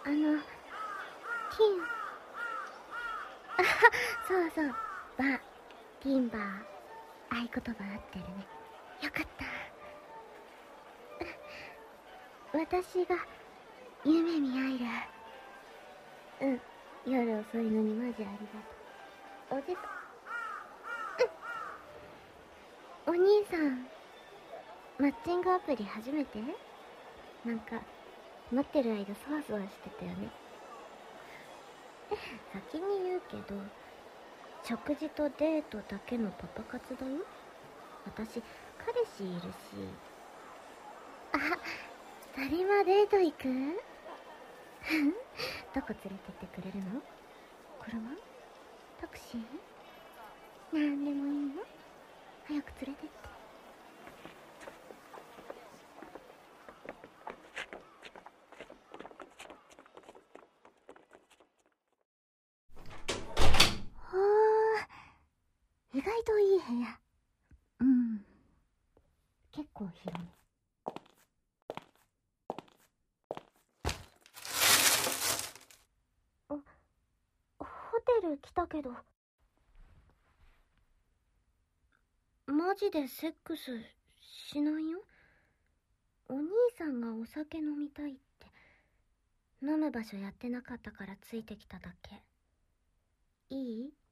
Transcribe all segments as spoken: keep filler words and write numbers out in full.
あの、ティン。あは、そうそう。バ、ティンバー。合言葉合ってるね。よかった。私が、夢見アイル。うん。夜遅いのにマジありがとう。おじさん、うん。お兄さん、マッチングアプリ初めて？なんか、待ってる間そわそわしてたよね。先に言うけど、食事とデートだけのパパ活だよ。私、彼氏いるし。あ、サリマデート行く？どこ連れてってくれるの？車？タクシー？なんでもいいの？早く連れてって。ほー、意外といい部屋。うん、結構広め。あ、ホテル来たけど。マジでセックスしないよ。お兄さんがお酒飲みたいって。飲む場所やってなかったからついてきただけ。いい？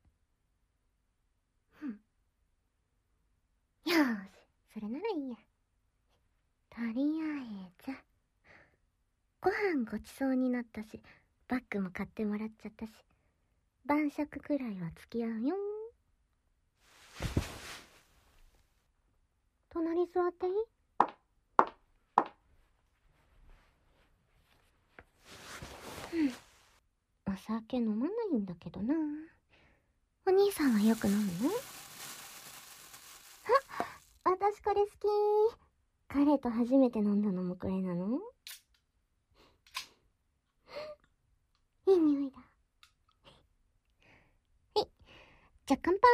ふん。よーし、それならいいや。とりあえず、ご飯ごちそうになったし、バッグも買ってもらっちゃったし、晩酌くらいは付き合うよ。隣座っていい？うん。お酒飲まないんだけどな。お兄さんはよく飲むの？あ、私これ好き。彼と初めて飲んだのもこれなの？いい匂いだ。はい。じゃあ乾杯。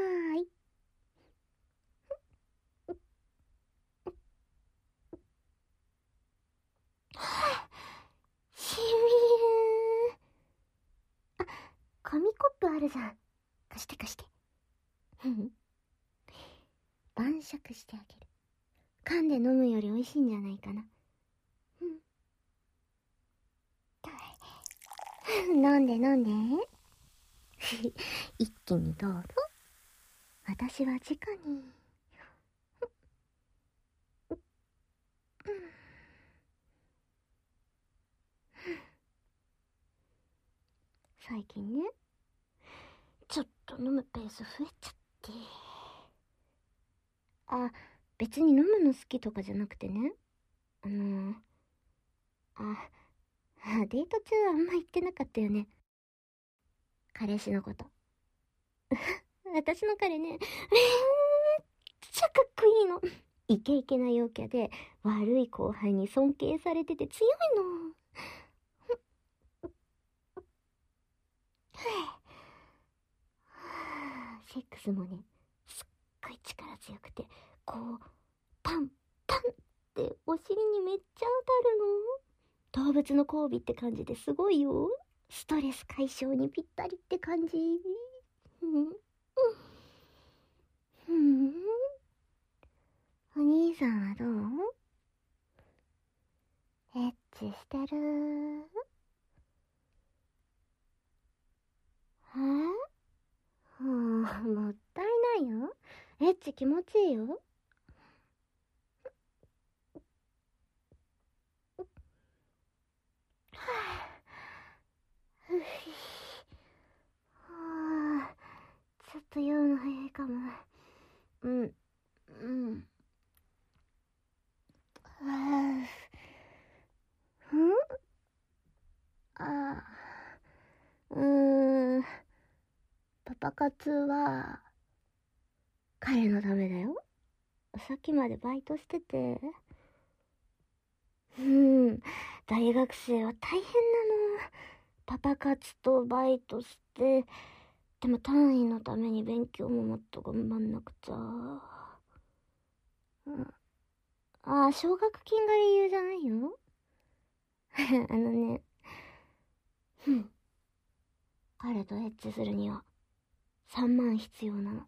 しみるー。あ、紙コップあるじゃん。貸して貸して。晩酌してあげる。噛んで飲むより美味しいんじゃないかな。うん。飲んで飲んで。一気にどうぞ。私は直に。最近ね、ちょっと飲むペース増えちゃって。あ、別に飲むの好きとかじゃなくてね。あのー、あ、デート中はあんま言ってなかったよね。彼氏のこと。私の彼ね、めっちゃかっこいいの。イケイケな陽キャで、悪い後輩に尊敬されてて強いの。セックスもね、すっごい力強くて、こう、パン、パンってお尻にめっちゃ当たるの。動物の交尾って感じですごいよ。ストレス解消にぴったりって感じ。うん。うん。お兄さんはどう？エッチしてる？え？うん、もったいないよ。エッチ気持ちいいよ。ふふはあ、ちょっと酔うの早いかも。うん、うん。はあ、ん？ああ、うーん。パパ活は、彼のためだよ。さっきまでバイトしてて。うん、大学生は大変なの。パパ活とバイトして、でも単位のために勉強ももっと頑張んなくちゃ。うん。ああ、奨学金が理由じゃないよ。あのね、 うん。彼とエッチするにはさんまん必要なの。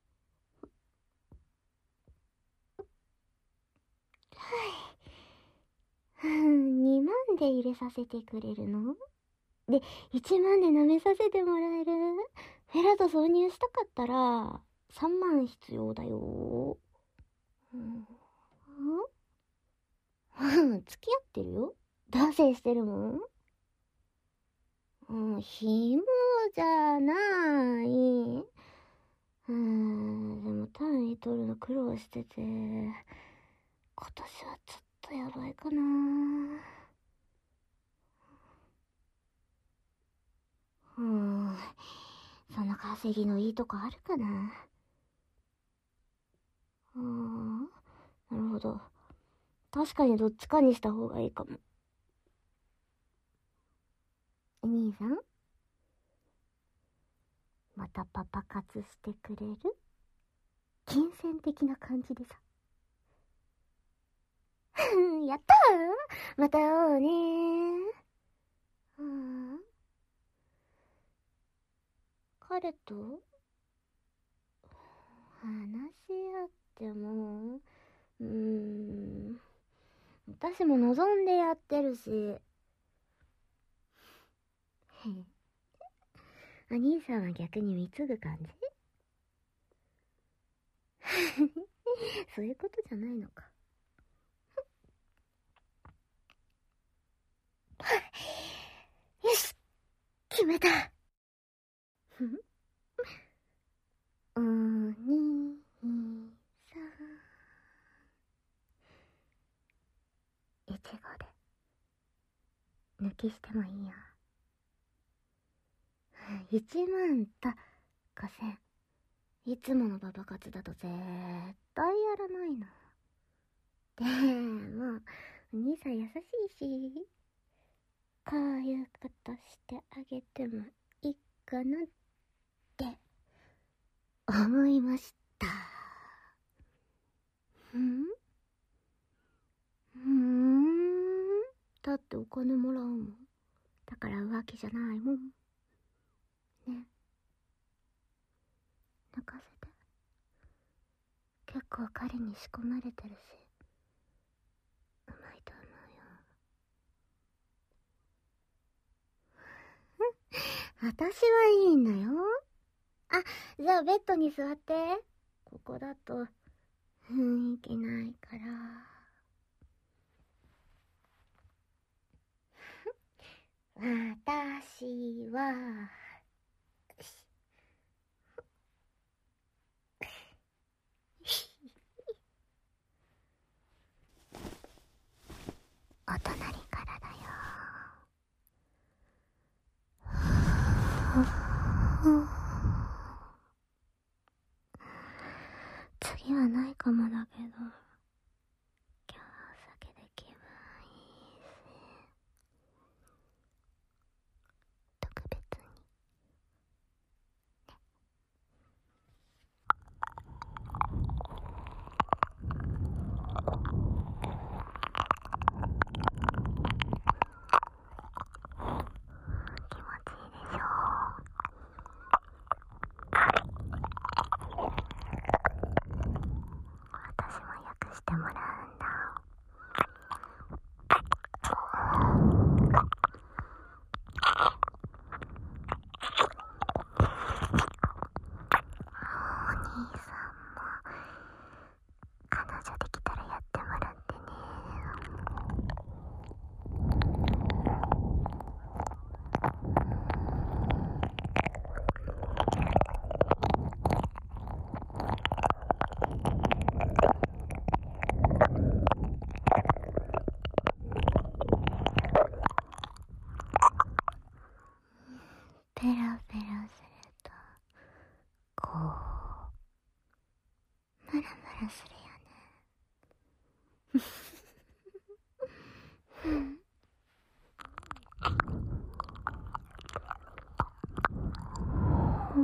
はい。にまんで入れさせてくれるの？で、いちまんで舐めさせてもらえる？フェラと挿入したかったらさんまん必要だよ。うん。うん、付き合ってるよ。同棲してるもん。うん、紐じゃない。うーん、でも単位取るの苦労してて、今年はちょっとやばいかな。うーん、そんな稼ぎのいいとこあるかな。うーん、なるほど。確かにどっちかにした方がいいかも。兄さん、またパパ活してくれる？金銭的な感じでさ。やったー、また会おうねー。うん、彼と話し合っても、うーん、私も望んでやってるし。お兄さんは逆に貢ぐ感じ？そういうことじゃないのか。よし、決めた。お兄さん、いちごで抜きしてもいいよ。いちまんとごせん。いつものパパ活だと絶対やらないの。でもお兄さん優しいし、こういうことしてあげてもいいかなって思いました。ん？うーん。だってお金もらうもん。だから浮気じゃないもん。ね。泣かせて。結構彼に仕込まれてるし、うまいと思うよ。私はいいんだよ。あ、じゃあベッドに座って。ここだと雰囲気ないから。私はお隣からだよ。次はないかもだけど、今日はお酒で気分いいし、特別にね。気持ちいいでしょ。私もよくしてもらうんだ。お兄さんも彼女できたらやってもらってね。ペロペロするとこうムラムラするよね。うん。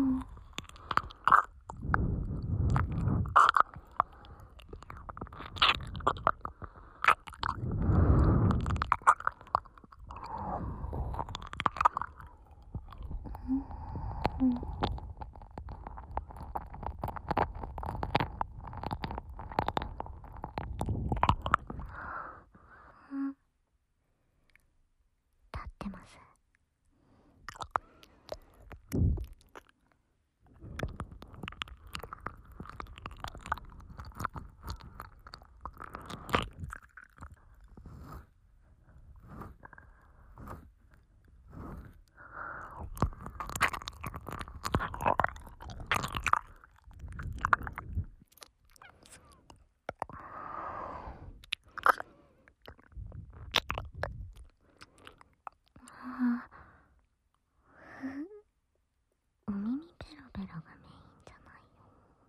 うん。うん。立ってます。お耳ペロペロがメインじゃないよ。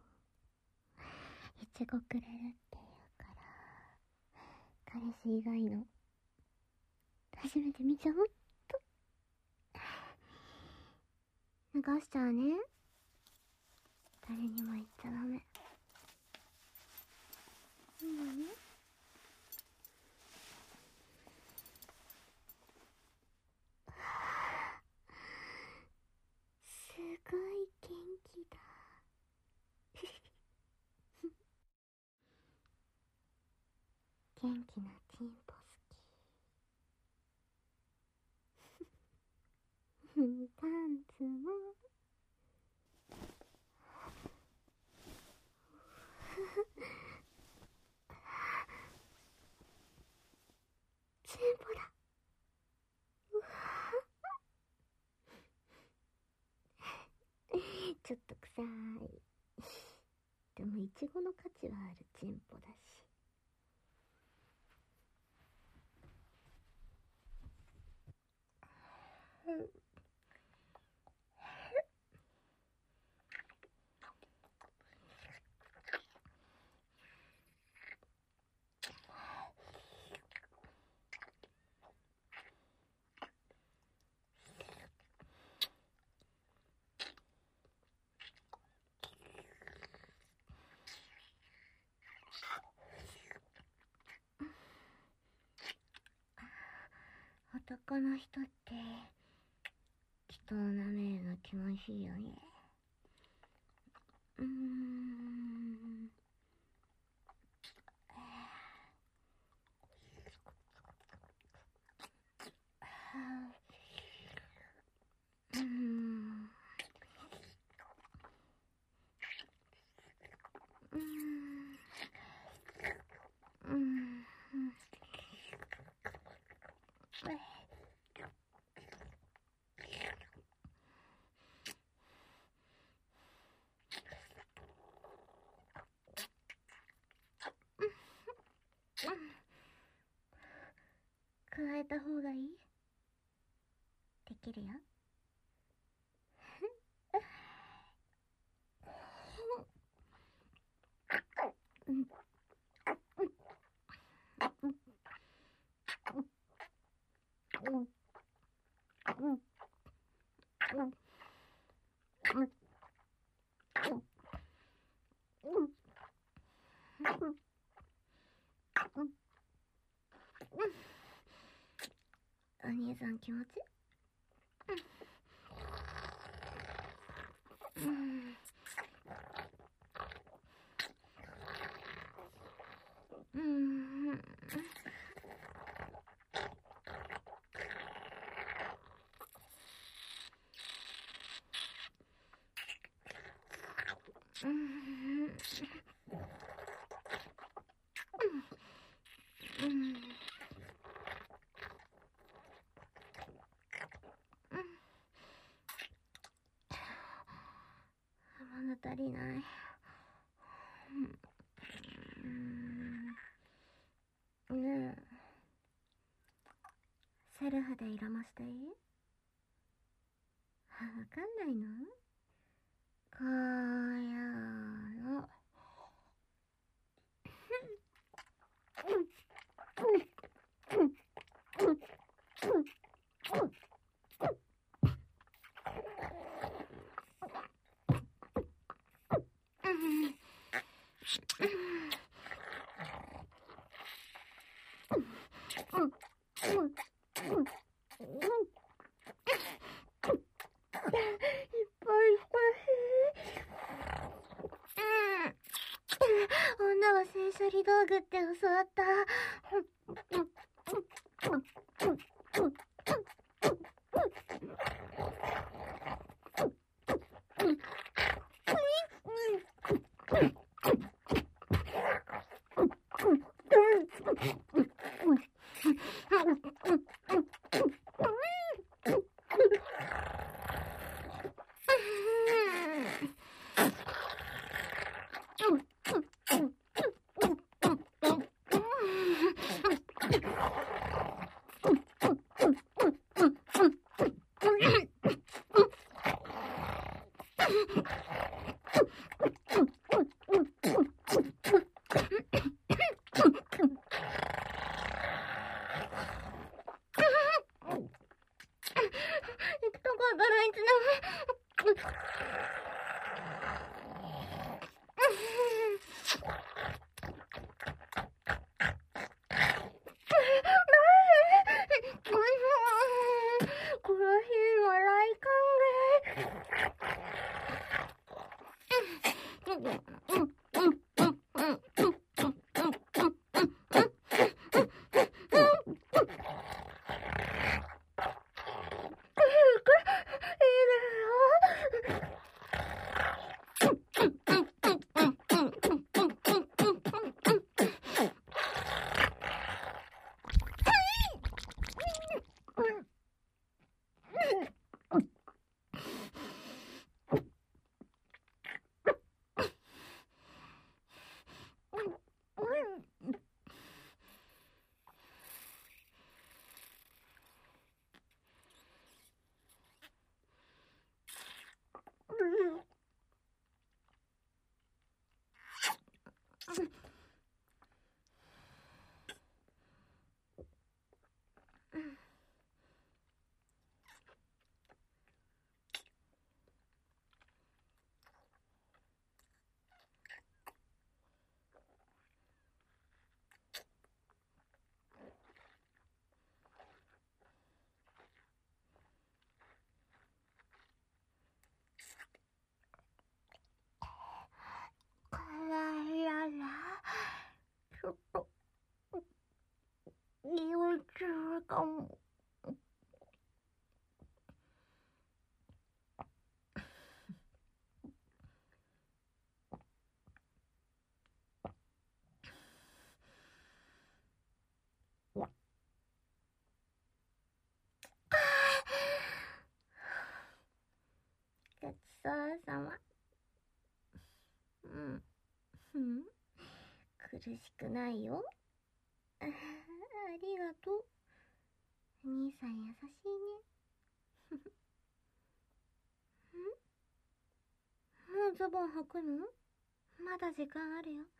いちごくれるって言うから、彼氏以外の初めて見ちゃうっと。流しちゃうね。誰にも言っちゃダメ。いいのね。すごい元気だ。元気なチンポ好き。パンツもチンポだ。うわちょっと臭い。でもイチゴの価値はあるチンポだし。男の人って人を舐めるの気持ちいいよね。うーん。うーん。うーん。うん。加えた方がいい？できるよ。うんお兄さん気持ちうん。うん。うん。うん。まだ足りない。うん。ねえ、セルフで色増していい？わかんないの？こういうの。いっぱい道具って教わった。ちょっと匂い強いかも。ごちそうさま。うん。うん。苦しくないよ。あ、ありがとう。兄さん優しいね。ん？もうズボン履くの？まだ時間あるよ。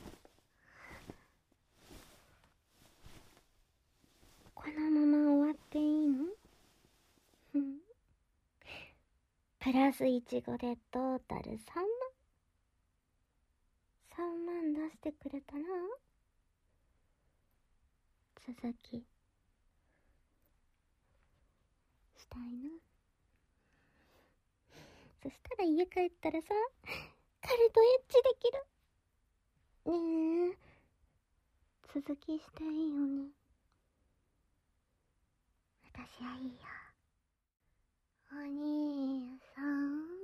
このまま終わっていいの？うん。プラスいちごでトータルさんまん。さんまん出してくれたら続きしたいな。そしたら家帰ったらさ、彼とエッチできる。ねえ、続きしたいよね。私はいいよ。お兄さん、ん？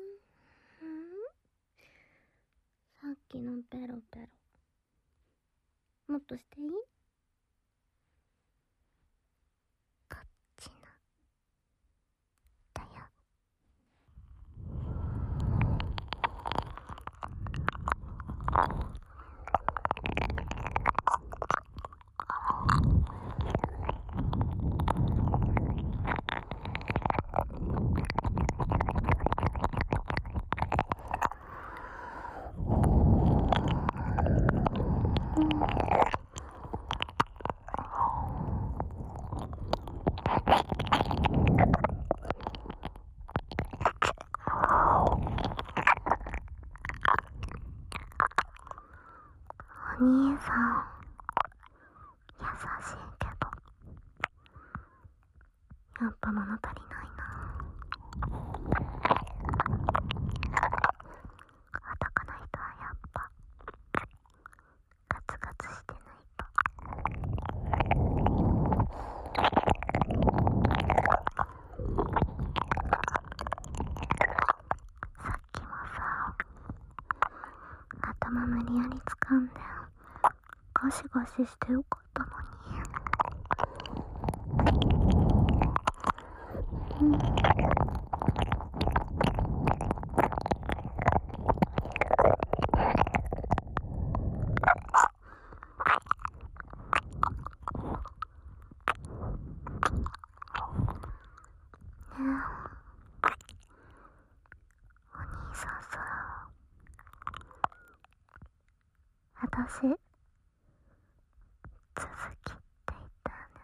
さっきのペロペロもっとしていい？こっちのだよ。お兄さん優しいけどやっぱ物足りないな。男の人はやっぱガツガツシゴシしてよかったのに。うん。私、続きって言ったよね。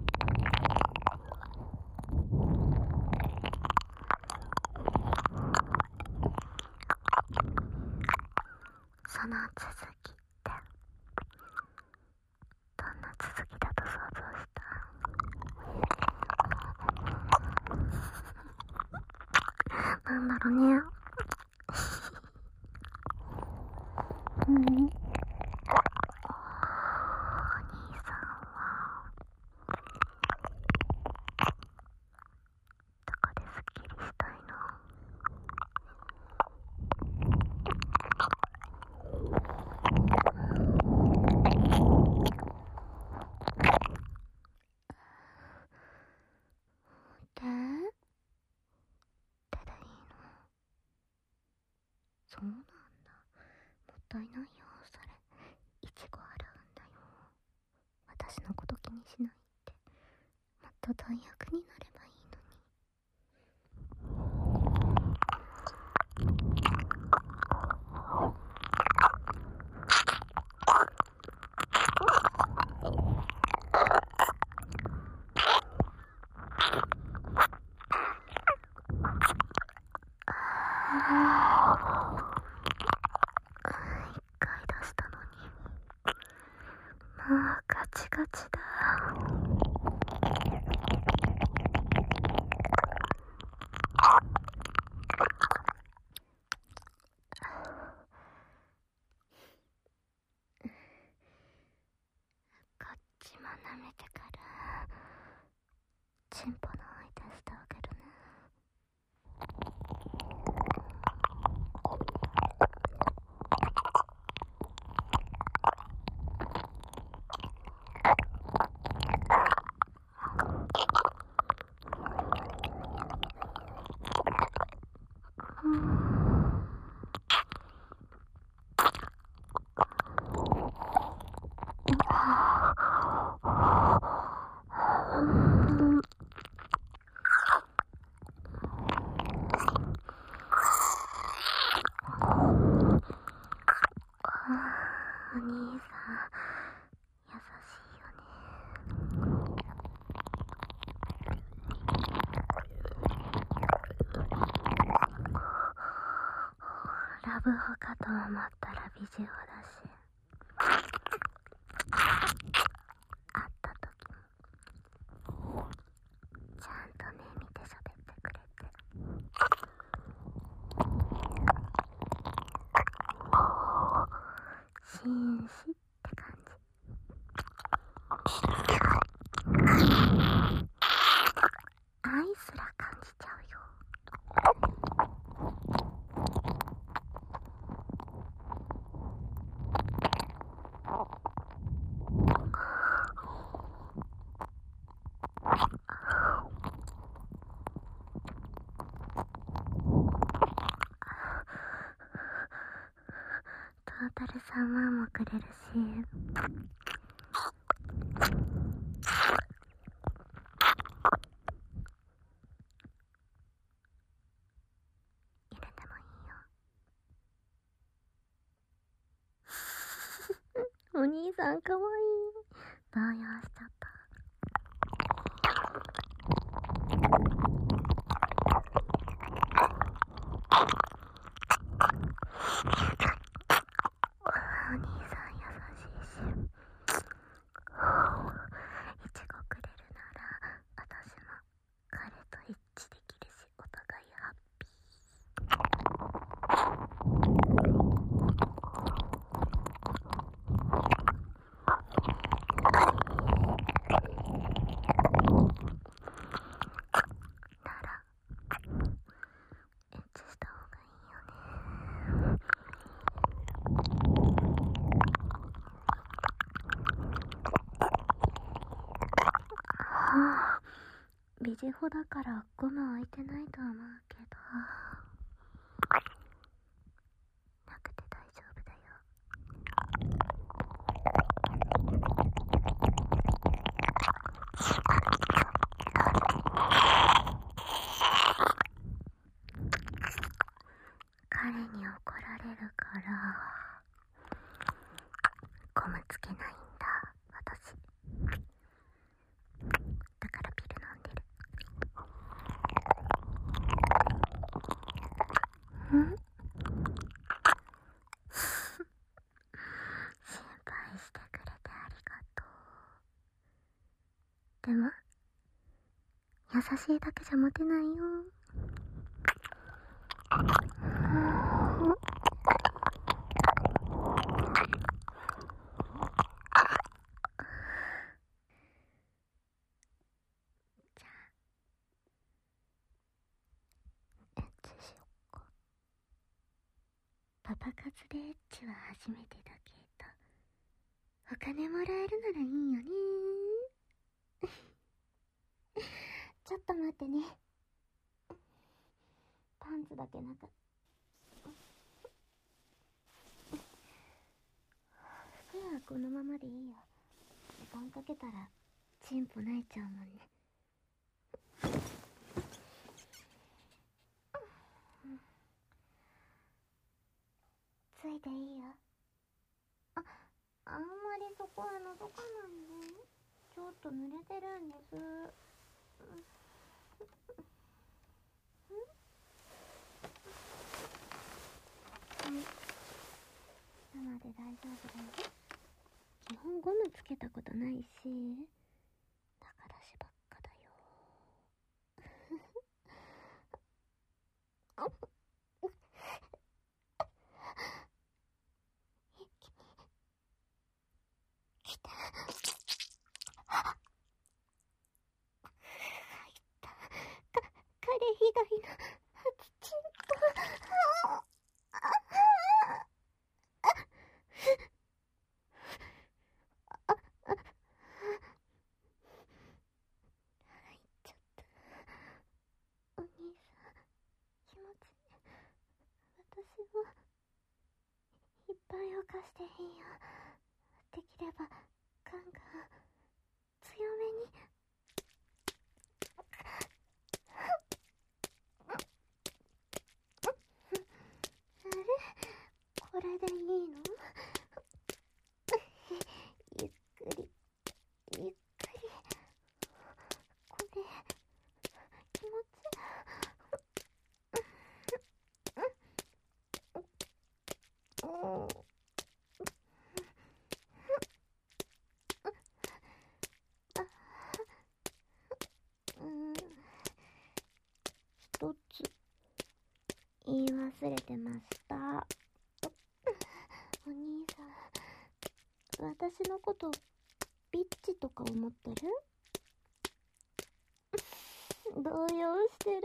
その続きってどんな続きだと想像した？なんだろうね。うん。そうなんだ。もったいないよ、それ。いちご洗うんだよ。私のこと気にしないって。もっと貪欲になればいいのに。一回出したのに。もうガチガチだ。こっちも舐めてからチンポの方に出してあげるね。お兄さん、優しいよね。ラブホかと思ったら美女だし、会った時もちゃんと目見て喋ってくれて、紳士って感じ。愛すら感じちゃうよ。トータルさんまんもくれるし、入れてもいいよ。お兄さんかわいい。動揺しちゃった。お兄さん優しいし、いちごくれるなら私も彼と一致できるし、お互いハッピー。 ちほだからゴム置いてないと思うけど、なくて大丈夫だよ。彼に怒られるからゴムつけないんだ、私。だからピル飲んでる。ん？心配してくれてありがとう。でも優しいだけじゃモテないよ。パパ活でエッチは初めてだけど、お金もらえるならいいよね。ちょっと待ってね。パンツだけなんか服はこのままでいいよ。時間かけたらチンポ泣いちゃうもんね。ついていいよ。あ、あんまりそこは覗かないで。ちょっと濡れてるんです。はい。なので大丈夫だよ。基本ゴムつけたことないし、だからしばっかだよ。来た。入った。か、彼以外の初チンポ。入っちゃった。お兄さん、気持ちいい。私もいっぱい犯していいよ。できればガンガン強めに。あれ？これでいいの？ゆっくりゆっくり。これ気持ちうんうん一つ言い忘れてました。お兄さん、私のことビッチとか思ってる？動揺してる？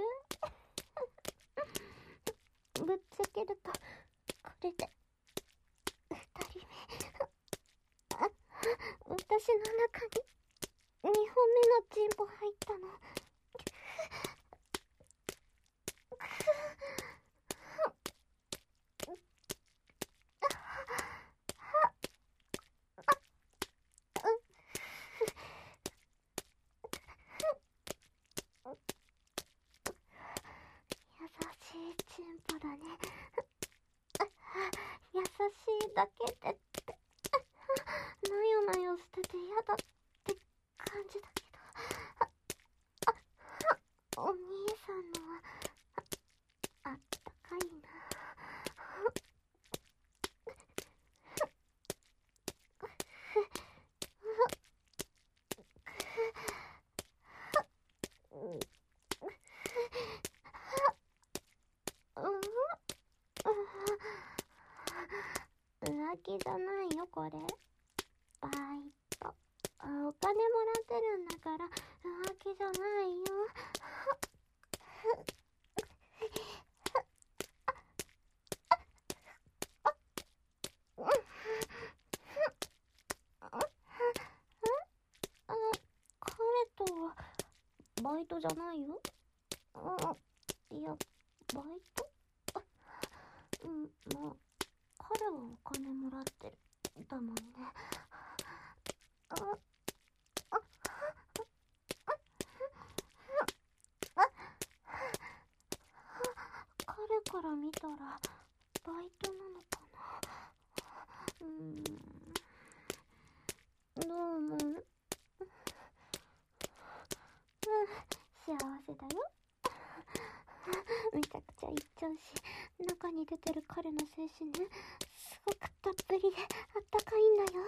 ぶっちゃけるとこれで二人目。あ、私の中に二本目のチンポ入ったの。優しいチンポだね。優しいだけでってなよなよしてて嫌だって感じだけど、お兄さんのはあったかいな。浮気じゃないよこれ。バイト。あ、お金もらってるんだから浮気じゃないよ。あ、彼とはバイトじゃないから見たらバイトなのかな。うーん、どう思う？うん、幸せだよ。めちゃくちゃ言っちゃうし、中に出てる彼の精神ね、すごくたっぷりであったかいんだよ。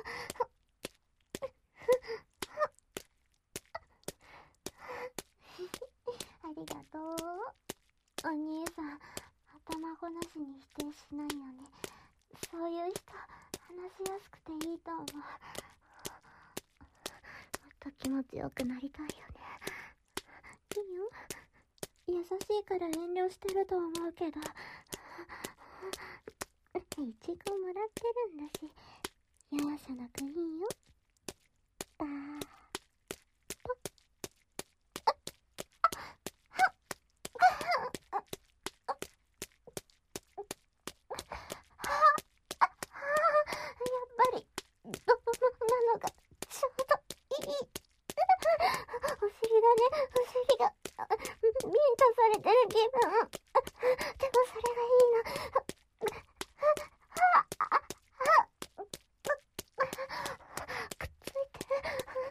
ありがとう。お兄さん、頭ごなしに否定しないよね。そういう人、話しやすくていいと思う。もっと気持ちよくなりたいよね。いいよ。優しいから遠慮してると思うけど、いちごもらってるんだし、ややさなくいいよ。あーと。やっぱり、ドブなのがちょうどいい。お尻がね、お尻が、ビンタされてる気分。でもそれがいいの。くっついてる。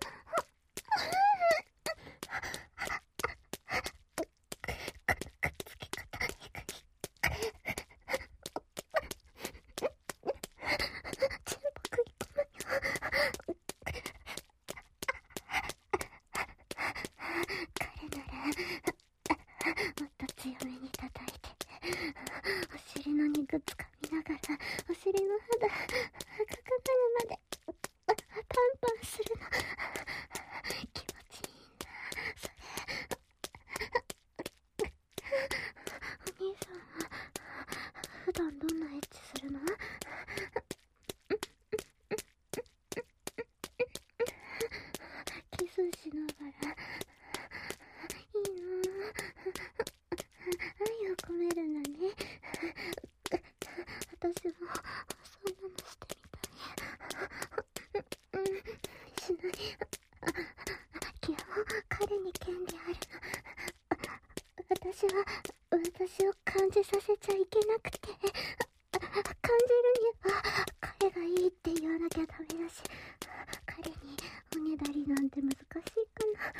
くっつき方いくい。チンポ食い込むよ。彼ならもっと強めに叩いて、お尻の肉つかみながら、お尻の肌赤くなるまでパンパンするの。気持ちいいな、それ。お兄さんは普段どんなエッチするの？キスしながら、いいな。愛を込めるんだね。私もそんなのしてみたい。うん、しない。基本彼に権利あるの。私は私を感じさせちゃいけなくて、感じるには彼がいいって言わなきゃダメだし、彼におねだりなんて難しいかな。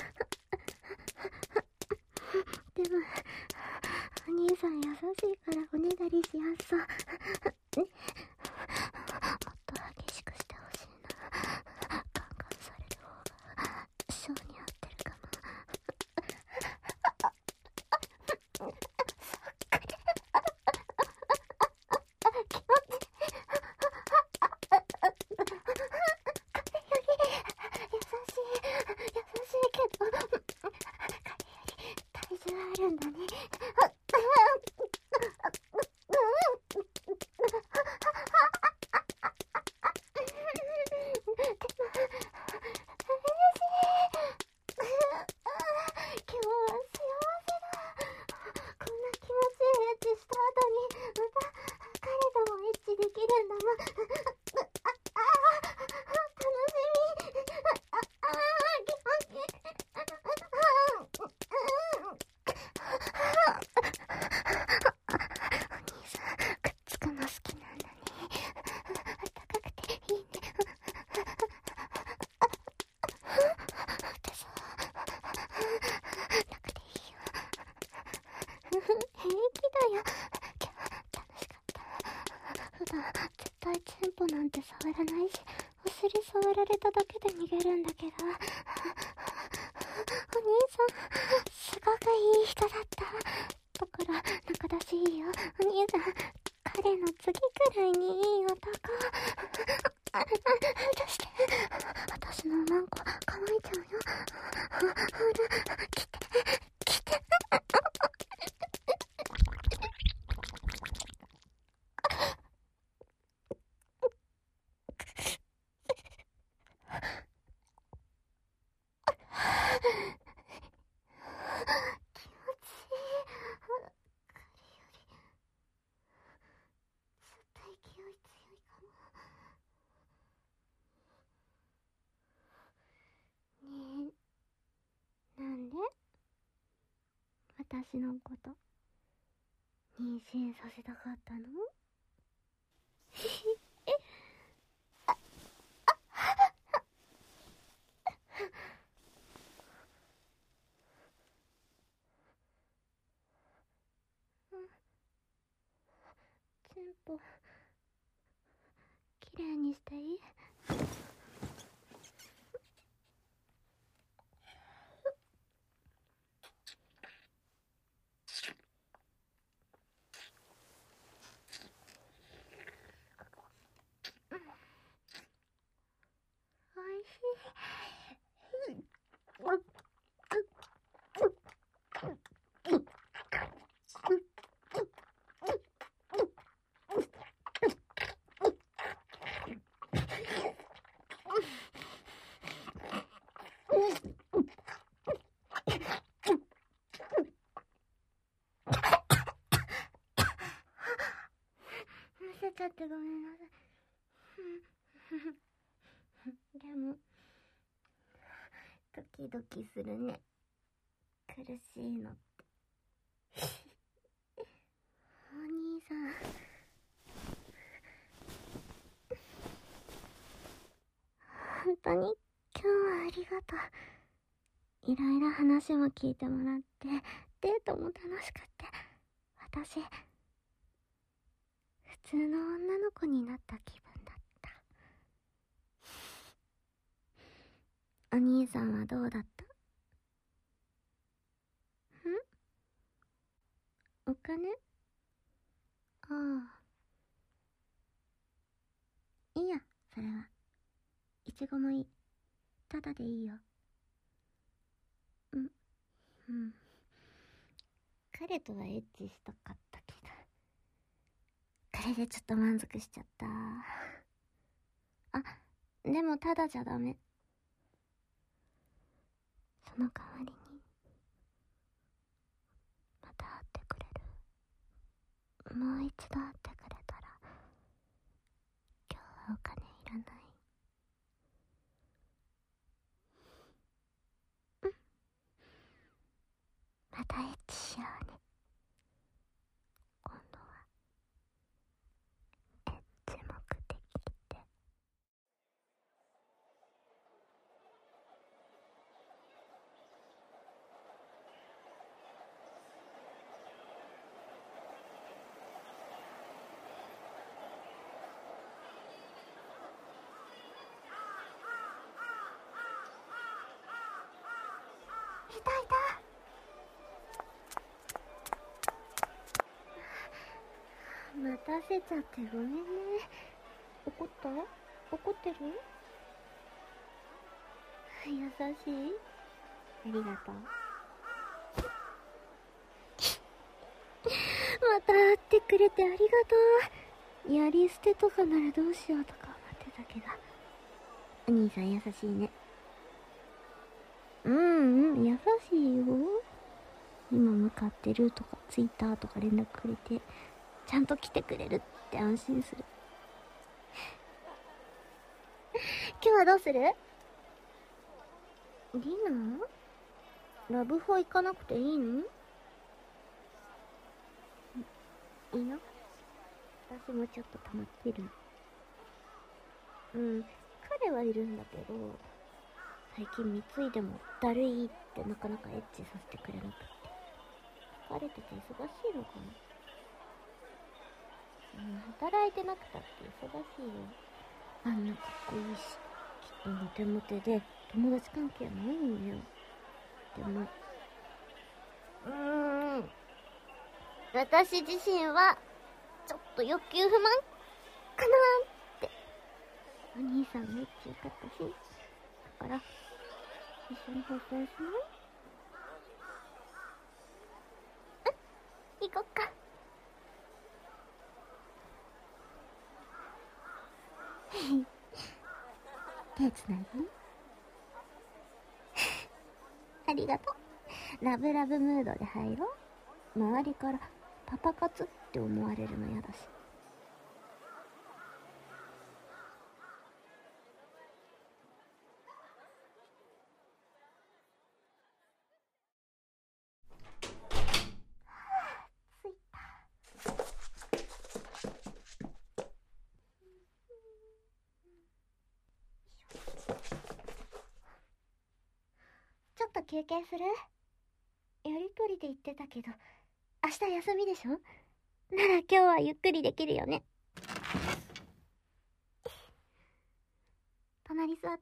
でもお兄さん優しいからおねだりしやすそう。ね、もっと激しくしてほしいな。ガンガンされる方が性に合ってるかも。気持ちいい。彼より優しい優しいけど、彼より体重あるんだね。平気だよ。今日楽しかった。普段絶対チンポなんて触らないし、お尻触られただけで逃げるんだけど、お兄さんすごくいい人だった。だから仲出しいいよ。お兄さん、彼の次くらいにいい男。出して、私のマンコ乾いちゃうよ。ほら、来て来て。私のこと妊娠させたかったの？チンポきれいにしていい？おいしい。むせちゃってごめんなさい。でもドキドキするね。苦しいのって。お兄さん、本当に今日はありがとう。いろいろ話も聞いてもらって、デートも楽しくって、私普通の女の子になった気分だった。お兄さんはどうだった？ん？お金？ああ、いいや、それは。いちごもいい。ただでいいよ。うん、うん。彼とはエッチしたかったけど、これでちょっと満足しちゃった。あ、でもただじゃダメ。その代わりに、また会ってくれる？もう一度会ってくれたら、今日はお金いらない。うん。またエッチしようね。今度は、エッチ目的で。いたいた。待たせちゃってごめんね。怒った？怒ってる？優しい？ありがとう。また会ってくれてありがとう。やり捨てとかならどうしようとか思ってたけど、お兄さん優しいね。うんうん、優しいよ。今向かってるとかツイッターとか連絡くれて、ちゃんと来てくれるって安心する。今日はどうする？ディナー？ラブホ行かなくていいの？いいの？私もちょっと溜まってる。うん、彼はいるんだけど、最近貢いでもだるいってなかなかエッチさせてくれなくって。疲れてて忙しいのかな。うん、働いてなくたって忙しいよ。あんなかっこいいし、きっとモテモテで友達関係も多いんだよ。でも、うーん、私自身はちょっと欲求不満かなーって。お兄さんめっちゃよかったし、だから一緒に放送しない？うん、行こっか。手つなぎ？ありがとう。ラブラブムードで入ろう。周りからパパ活って思われるの嫌だし。着いた。 休憩する？やりとりで言ってたけど、明日休みでしょ？なら今日はゆっくりできるよね。隣座って。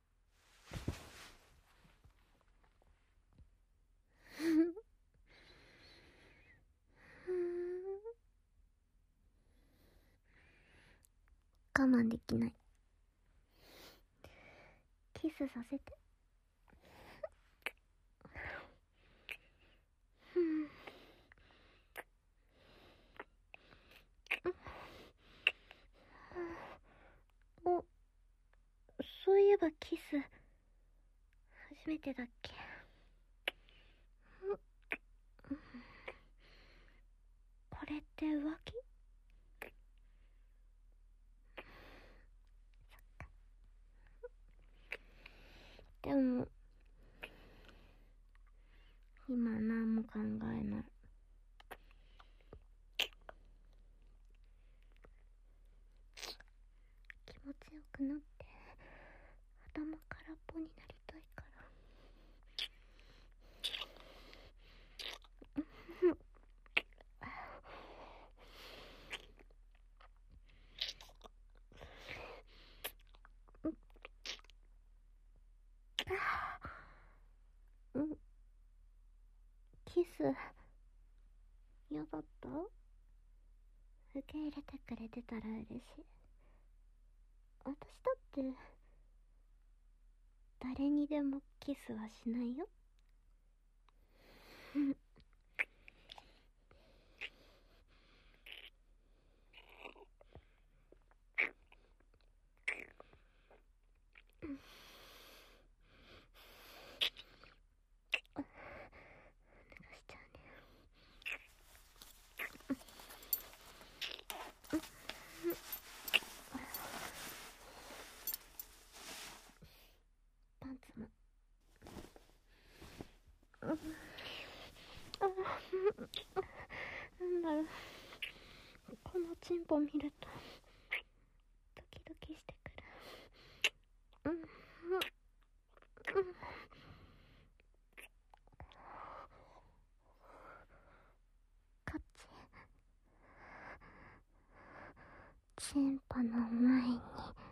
我慢できない。キスさせて。お、そういえばキス初めてだっけ？これって浮気？でも今何も考えない。気持ちよくなって頭空っぽになりたいから。うん。キス嫌だった？受け入れてくれてたら嬉しい。私だって誰にでもキスはしないよ。パンツも。なんだろう、このチンポ見るとドキドキしてくる。うんうんこっち、チンポの前に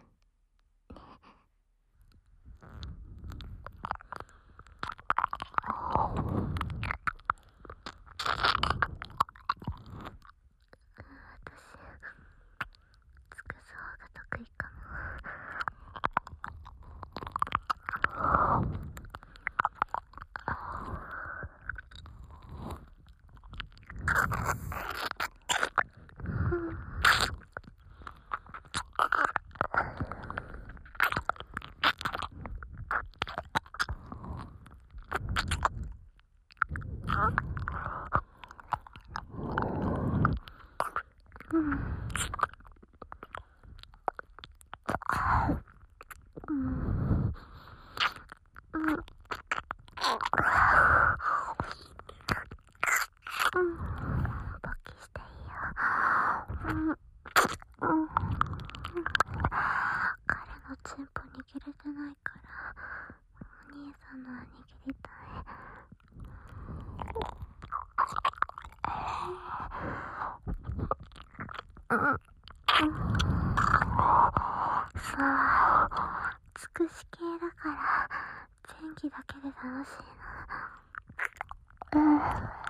つくし系だから前期だけで楽しいな。うん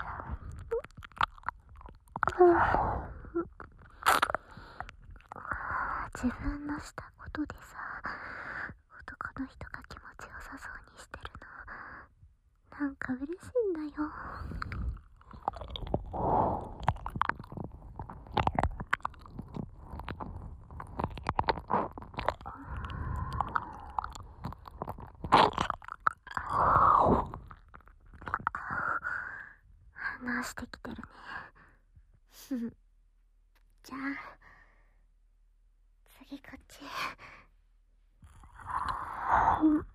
自分のしたことでさ、男の人が気持ちよさそうにしてるのなんか嬉しいんだよ。話してきてるね。じゃあ次こっち。うんうん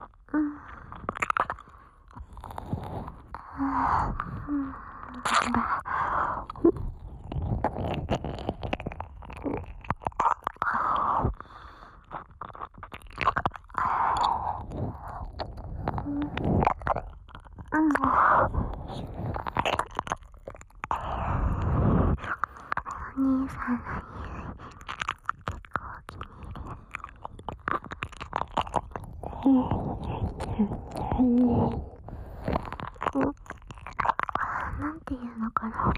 うん兄さんの匂い結構お気に入り。なんていうのかな、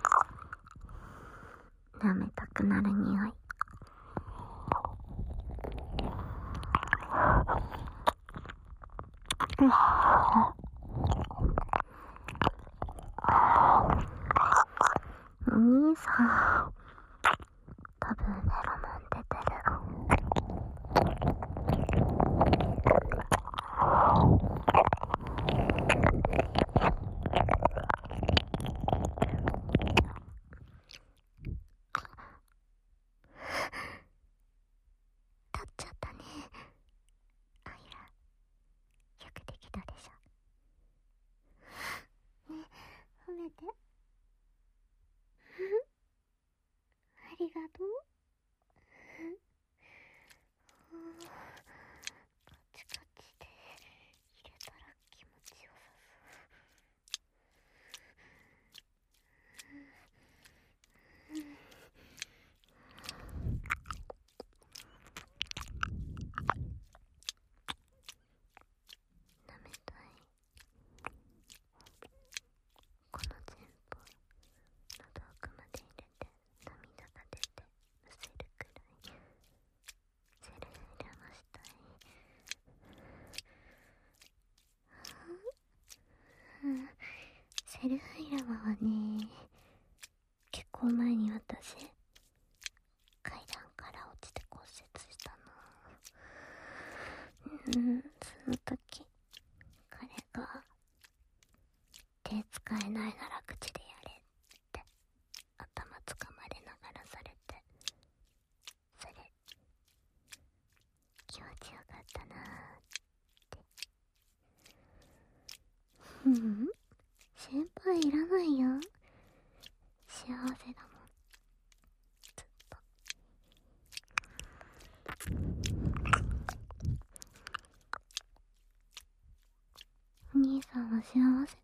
舐めたくなる匂い。お兄さん多分フェロモン出てる。立っちゃったね。あいら、よくできたでしょ。ね、褒めて。ありがとう。こっちこっちで入れたら気持ちよさそう。舐めたい。この全部喉奥まで入れて涙が出てむせるくらいセルフ入れましたい。うん、セルフイラマはね、結構前に私階段から落ちて骨折したの。うん、その時彼が手使えないなら口でやれって頭つかまれながらされて、それ気持ちよかったなーって。うん、心配いらないよ。幸せだもん、ずっと。お兄さんは幸せ。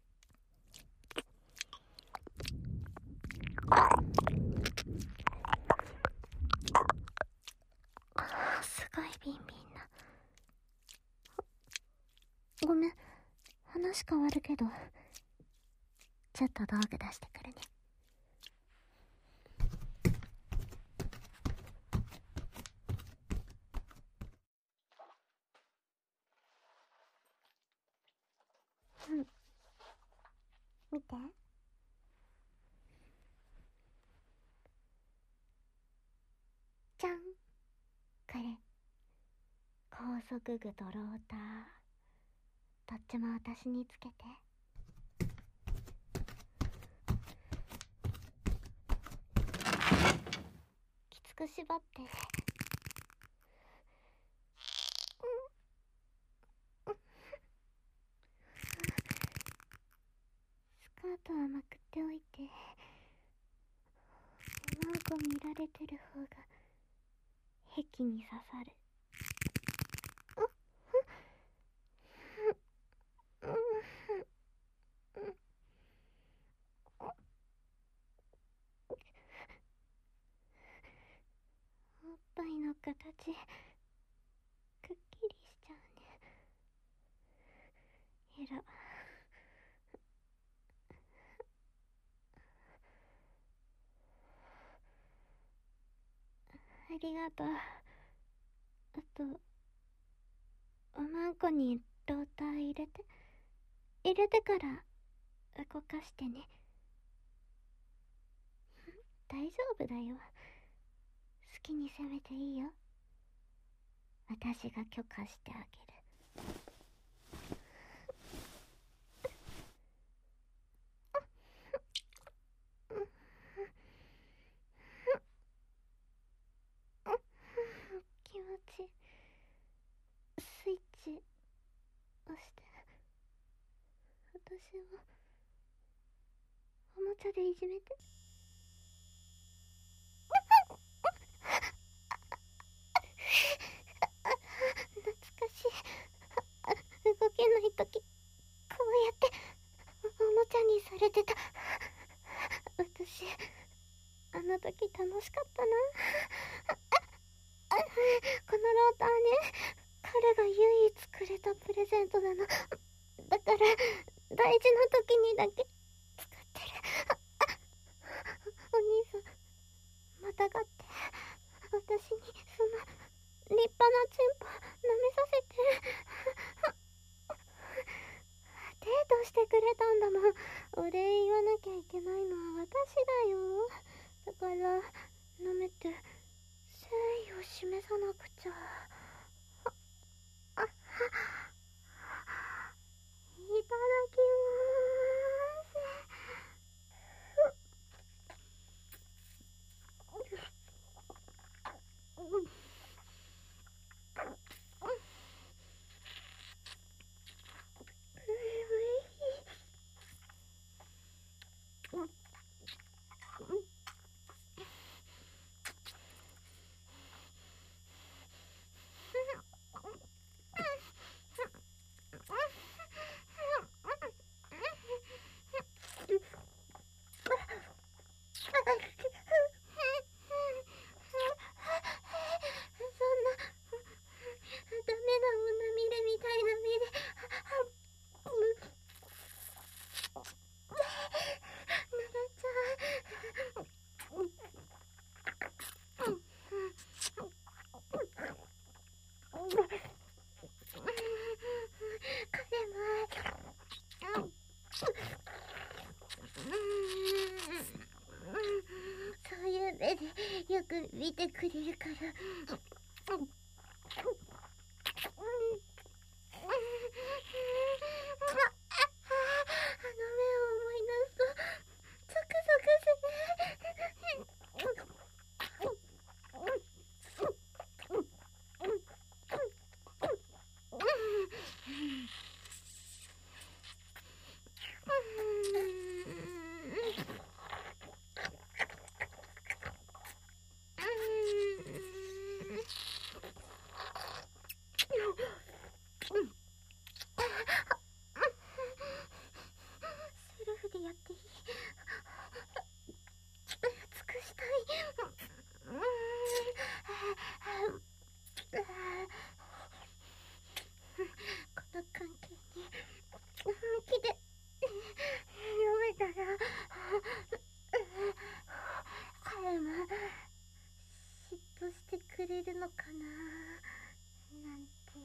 すごいビンビンな。ごめん、話変わるけどちょっと道具出してくるね。うん、見て。じゃん、これ高速具とローター、どっちも私につけて。きつく縛って。スカートはまくっておいて、なんか見られてる方が壁に刺さる。おっぱいの形くっきりしちゃうね。えら。ありがとう。あとおまんこにローター入れて入れてから動かしてね。大丈夫だよ、好きに攻めていいよ。私が許可してあげる。気持ちいい。スイッチ押して。私をおもちゃでいじめて。懐かしい。動けないときこうやっておもちゃにされてた。私あのの時楽しかったな。このローターね、彼が唯一くれたプレゼントだな。だから大事な時にだけ使ってる。お兄さん、またがって私にその立派なチンポ舐めさせて。デートしてくれたんだもん。お礼言わなきゃいけないのは私だよ。だから舐めて誠意を示さなくちゃ。あ、あ、いただきまーす。うん。そういう目でよく見てくれるから。セルフでやっていい？尽くしたい。この関係に本気で読めたら彼も嫉妬してくれるのかななんて。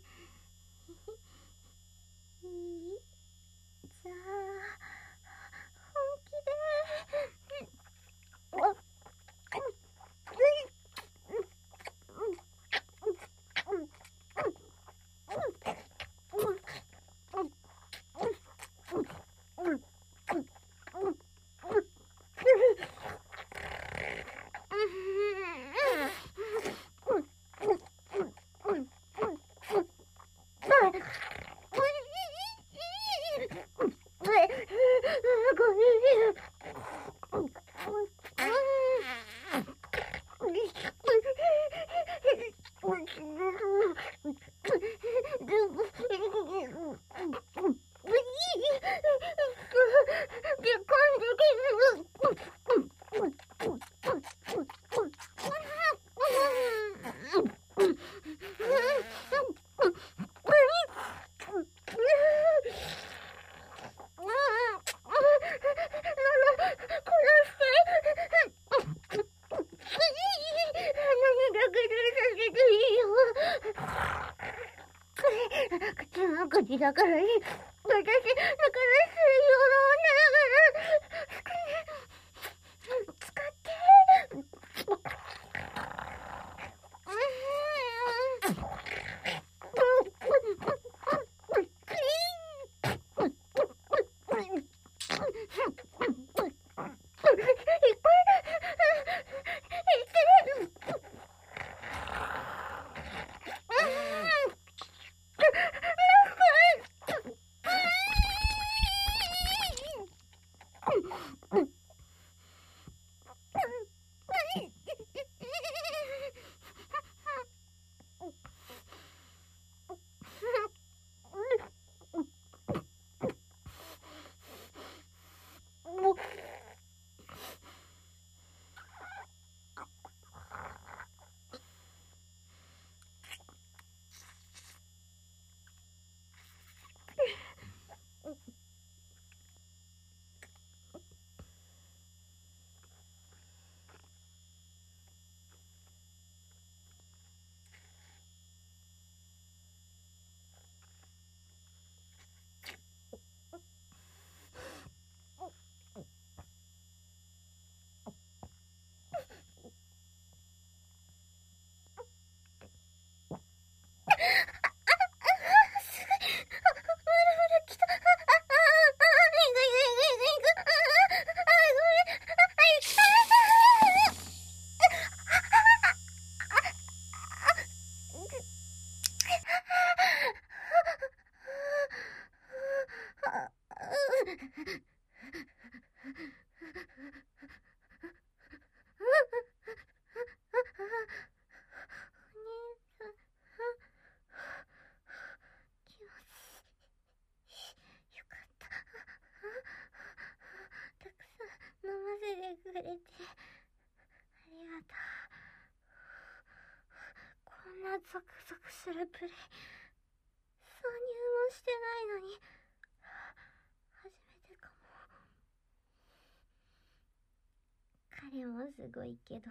いい？じゃあ本気で。口だからいい。私、だから水曜の女だから、使って。 てくれてありがとう。こんなゾクゾクするプレイ挿入もしてないのに初めてかも。彼もすごいけど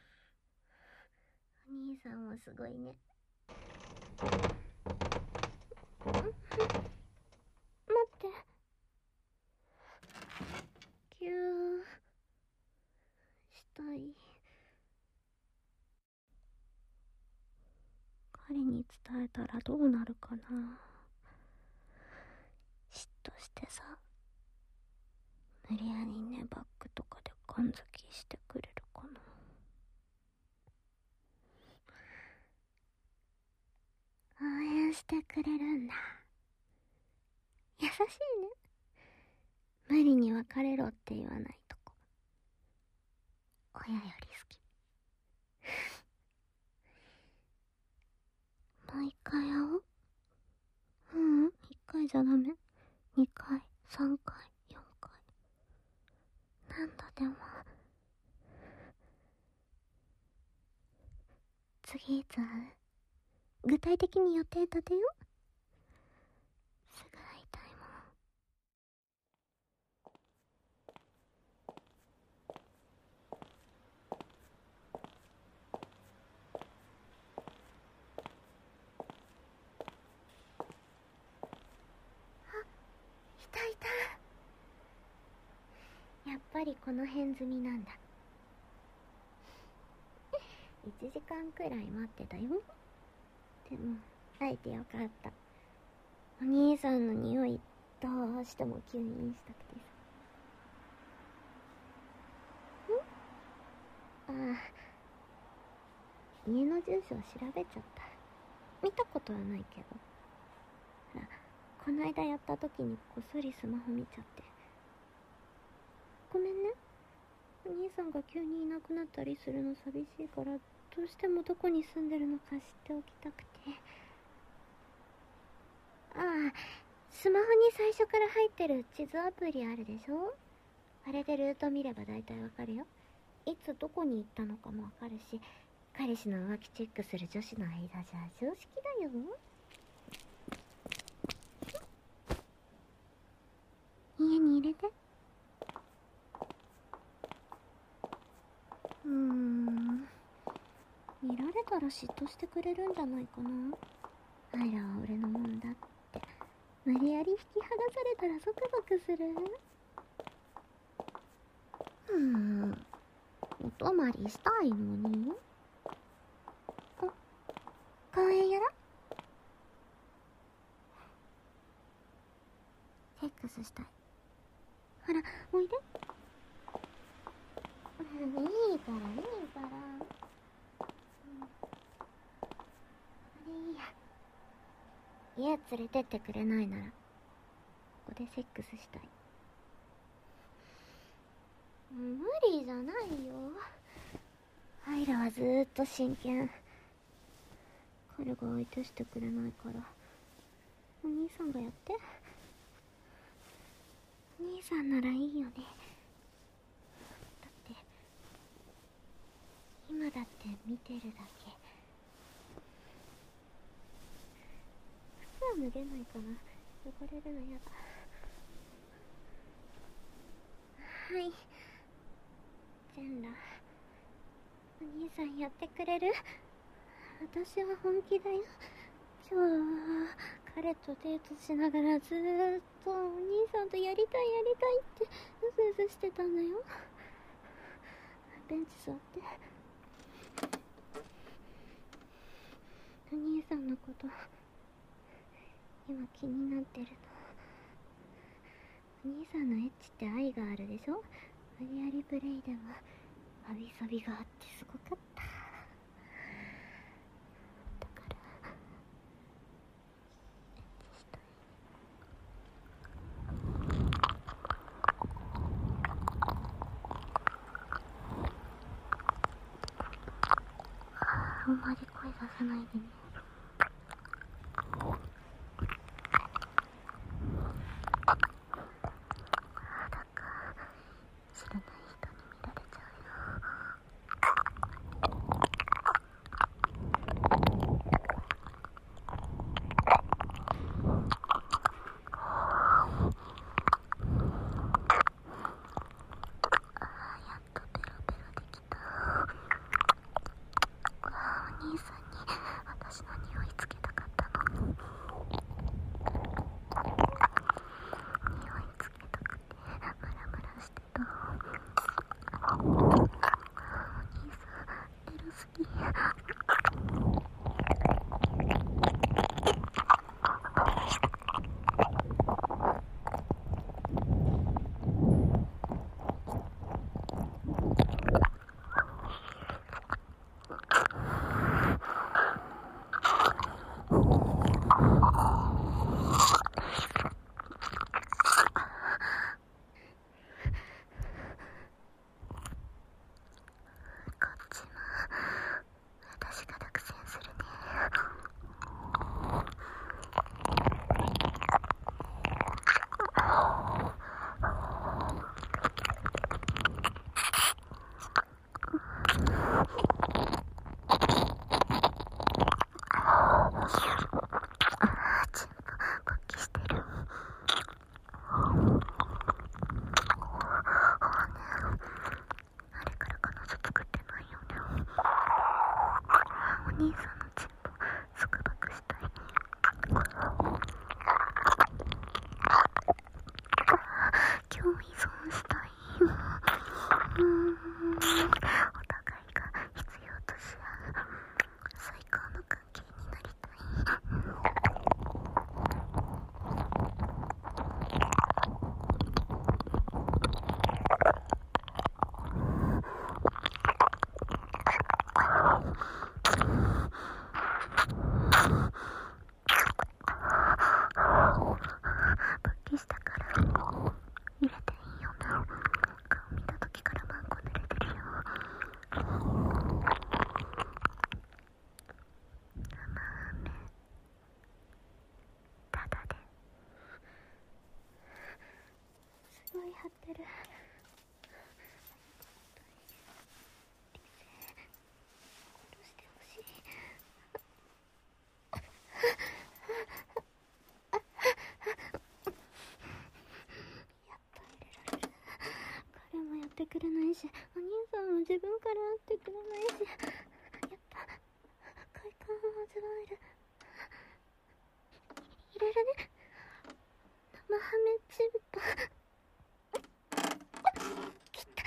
お兄さんもすごいね。待って、ぎゅーしたい。彼に伝えたらどうなるかな。嫉妬してさ、無理やりねバッグとかで感づきしてくれるかな。応援してくれるんだ。優しいね。無理に別れろって言わないとこ親より好き。もう一回会おう。ううん、一回じゃダメ。二回、三回、四回、何度でも。次いつ会う？具体的に予定立てよ。すぐ会いたいもん。いたいた。やっぱりこの辺済みなんだ。いちじかんくらい待ってたよ。でも会えてよかった。お兄さんの匂いどうしても吸引したくてさ。ん？ああ、家の住所を調べちゃった。見たことはないけど、ほらこの間やった時にこっそりスマホ見ちゃって。ごめんね。お兄さんが急にいなくなったりするの寂しいから、どうしてもどこに住んでるのか知っておきたくて。ああ、スマホに最初から入ってる地図アプリあるでしょ。あれでルート見れば大体わかるよ。いつどこに行ったのかもわかるし、彼氏の浮気チェックする女子の間じゃ常識だよ。家に入れて。うーん、見られたら嫉妬してくれるんじゃないかな。アイラは俺のもんだって無理やり引き剥がされたらゾクゾクする。うーん、お泊まりしたいのに。お、公園やら。セックスしたい。ほらおいで。いいからいいから、うん、あれいいや。家連れてってくれないならここでセックスしたい。無理じゃないよ。アイラはずーっと真剣。彼が相手してくれないからお兄さんがやって。お兄さんならいいよね。だって今だって見てるだけ。服は脱げないかな。汚れるのやだ。はい、ジェンラ、お兄さんやってくれる？私は本気だよ。今日は彼とデートしながらずーっとお兄さんとやりたいやりたいってうずうずしてたんだよ。ベンチ座って。お兄さんのこと今気になってるの。お兄さんのエッチって愛があるでしょ。無理やりプレイでもわびさびがあってすごかった。だからあんまり声出さないでね。だから知らない人に見ってくれないし、お兄さんも自分から会ってくれないし、やっぱ快感を味わえる。入れるね。生ハメチンポきた。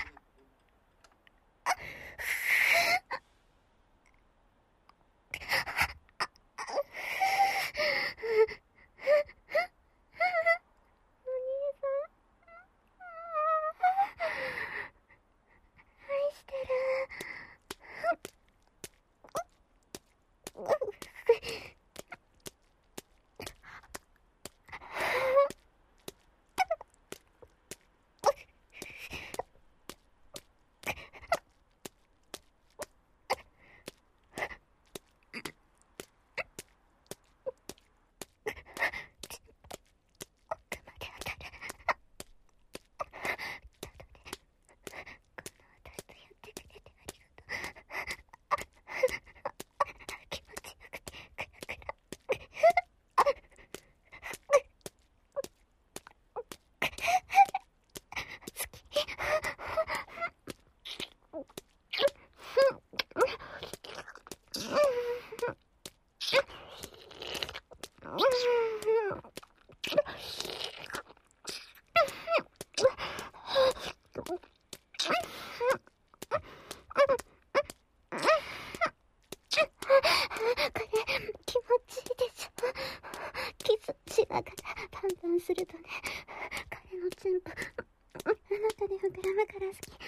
するとね、彼のチンポあなたで膨らむから好き。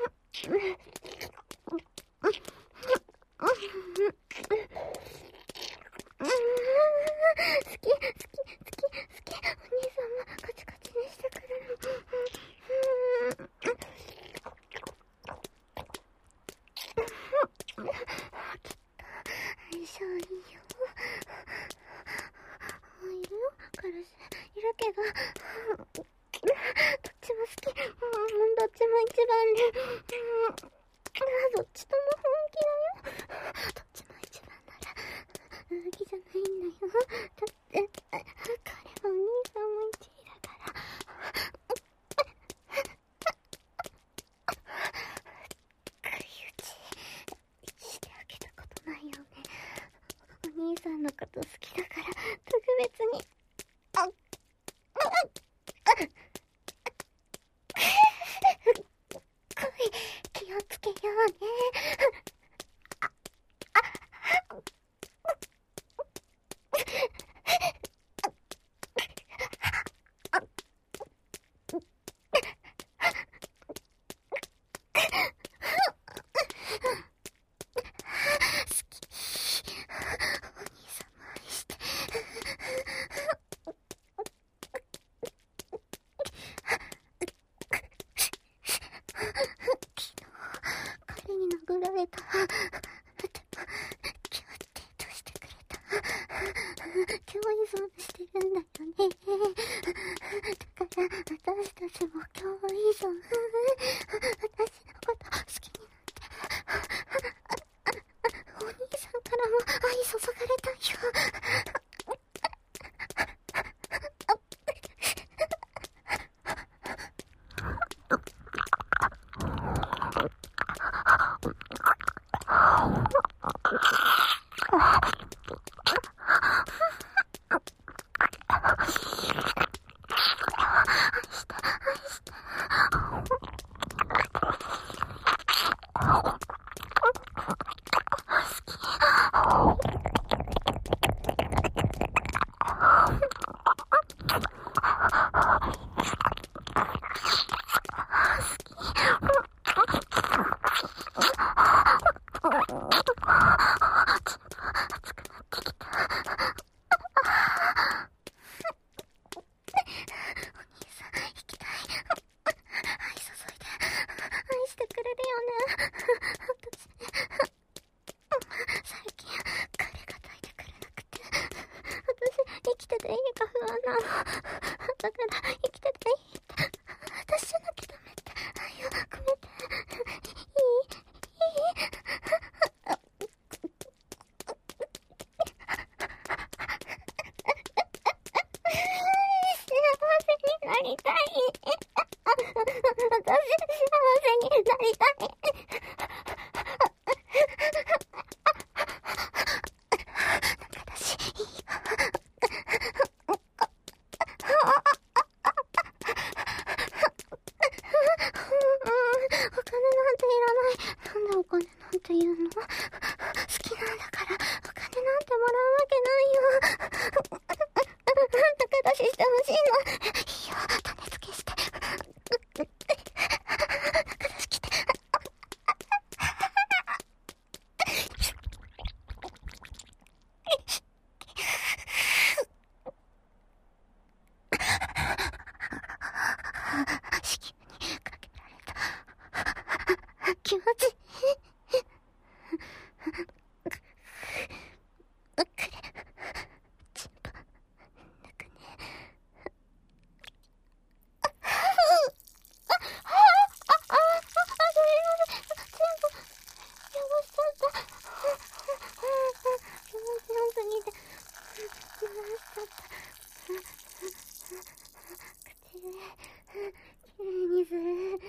好き好き好き好き。お兄さんもカチカチにしてくれる。相性いいよ。いるよ彼氏いるけど、どっちも好き。うん、どっちも一番ね。うん、どっちとも本気だよ。どっちも一番なら好きじゃないんだよ。だって彼はお兄さんも一位だから。食い打ちしてあげたことないよね。お兄さんのこと好きだから特別に。あっ気をつけようね。殴られた。でも今日デートしてくれた。今日依存してるんだよね。だから私たちも今日依存。私のこと好きになって。お兄さんからも愛注がれたよ。だから生きてていいって。私じゃなきゃダメって。愛を込めていいいい幸せになりたい。私幸せなんていらない。なんでお金なんて言うの？好きなんだから、お金なんてもらうわけないよ。なんとか出ししてほしいの。いいよ、種付けして。形来て。子宮にかけられた。気持ちいい。くれ。チンポ。抜くね。あ、あ、あ、あ、あ、あ、あ、すみません。チンポ、汚しちゃった。気持ちよすぎて。汚しちゃった。口で、きれいにする。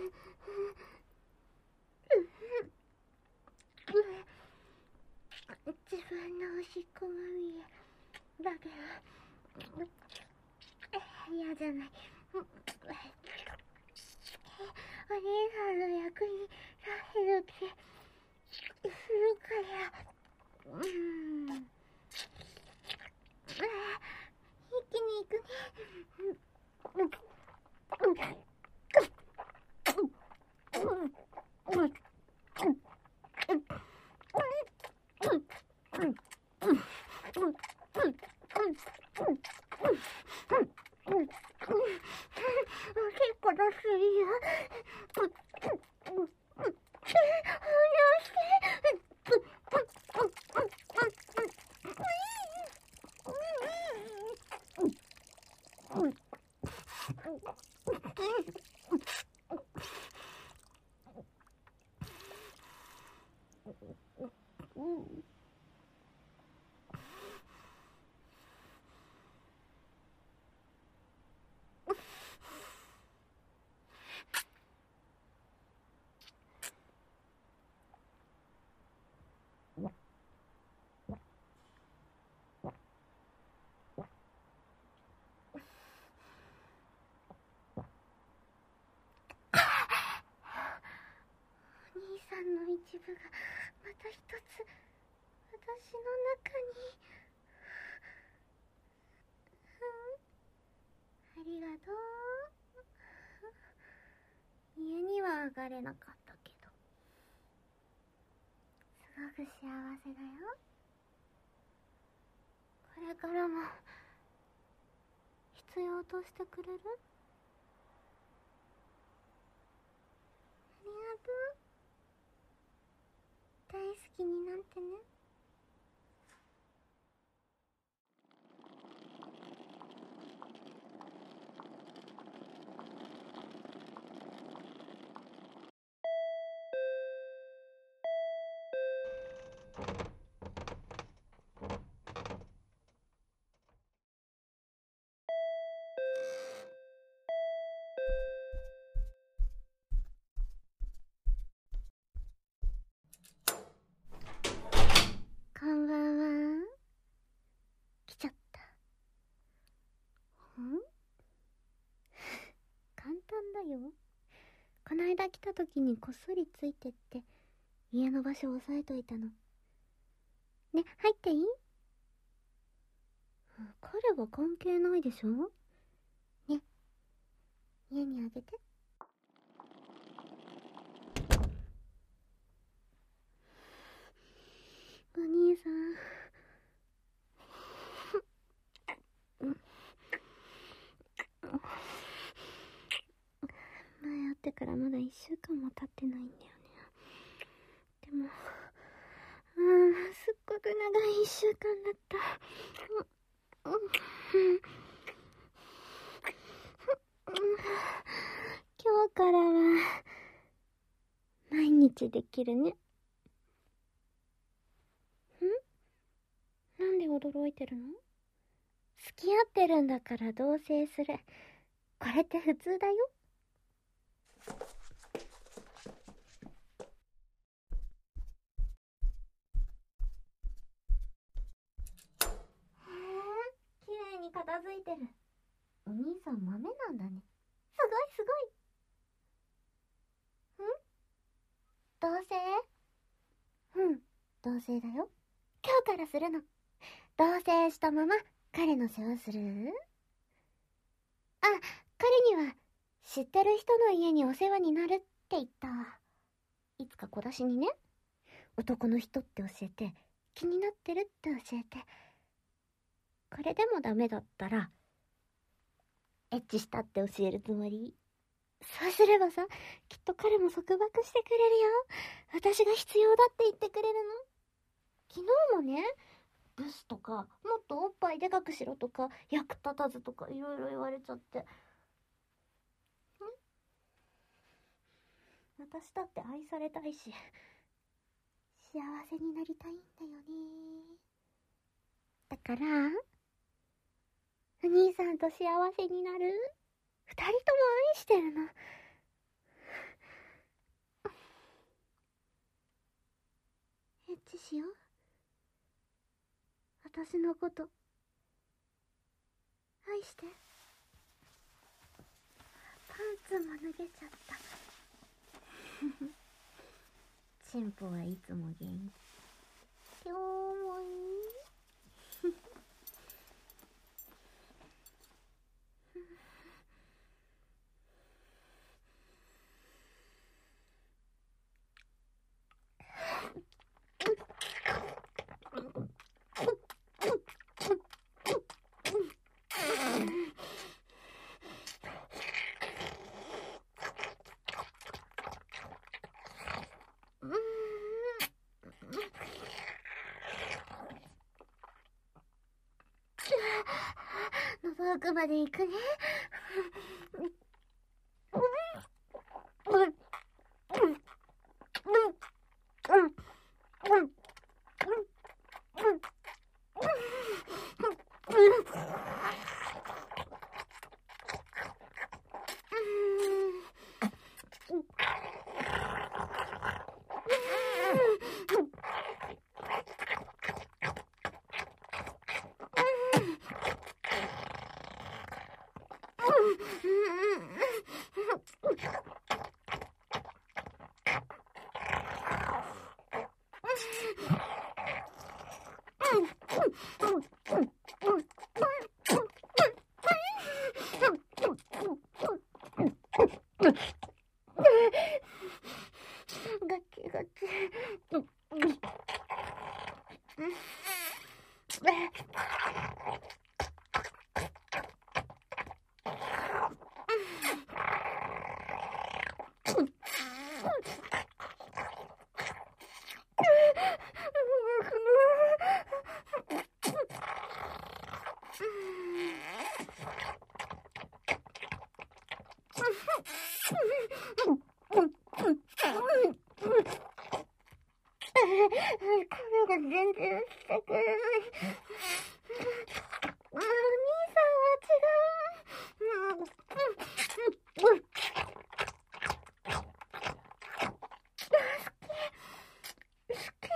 自分のおしっこまみれだけど嫌じゃない。お兄さんの役に立てる気するからうーん一気に行くね。結構出すいよ。お兄さんの一部がまた一つ私の中に。ありがとう。家には上がれなかったけどすごく幸せだよ。これからも必要としてくれる？ありがとう。大好きになってね。こんばんは。来ちゃった。ん？簡単だよ。こないだ来た時にこっそりついてって家の場所を押さえといたの。ね、入っていい？彼は関係ないでしょ？ね、家にあげて。お兄さん前会ってからまだ一週間も経ってないんだよね。でもうんすっごく長い一週間だった。今日からは毎日できるね。ん？なんで驚いてるの？付き合ってるんだから同棲する。これって普通だよ。へえ、綺麗に片付いてる。お兄さん豆なんだね。すごいすごい。ん？ 同棲だよ。今日からするの。同棲したまま彼の世話する？あ、彼には知ってる人の家にお世話になるって言った。いつか小出しにね。男の人って教えて、気になってるって教えて。これでもダメだったらエッチしたって教えるつもり。そうすればさ、きっと彼も束縛してくれるよ。私が必要だって言ってくれるの。昨日もね、ブスとか、もっとおっぱいでかくしろとか、役立たずとかいろいろ言われちゃって。ん？私だって愛されたいし、幸せになりたいんだよね。だから、お兄さんと幸せになる？二人とも愛してるの。エッチしよう。私のこと愛して。パンツも脱げちゃった。チンポはいつも元気。今日もいい。喉奥まで行くね。ガキガキ。声が全然してくれない。お兄さんは違う。好き。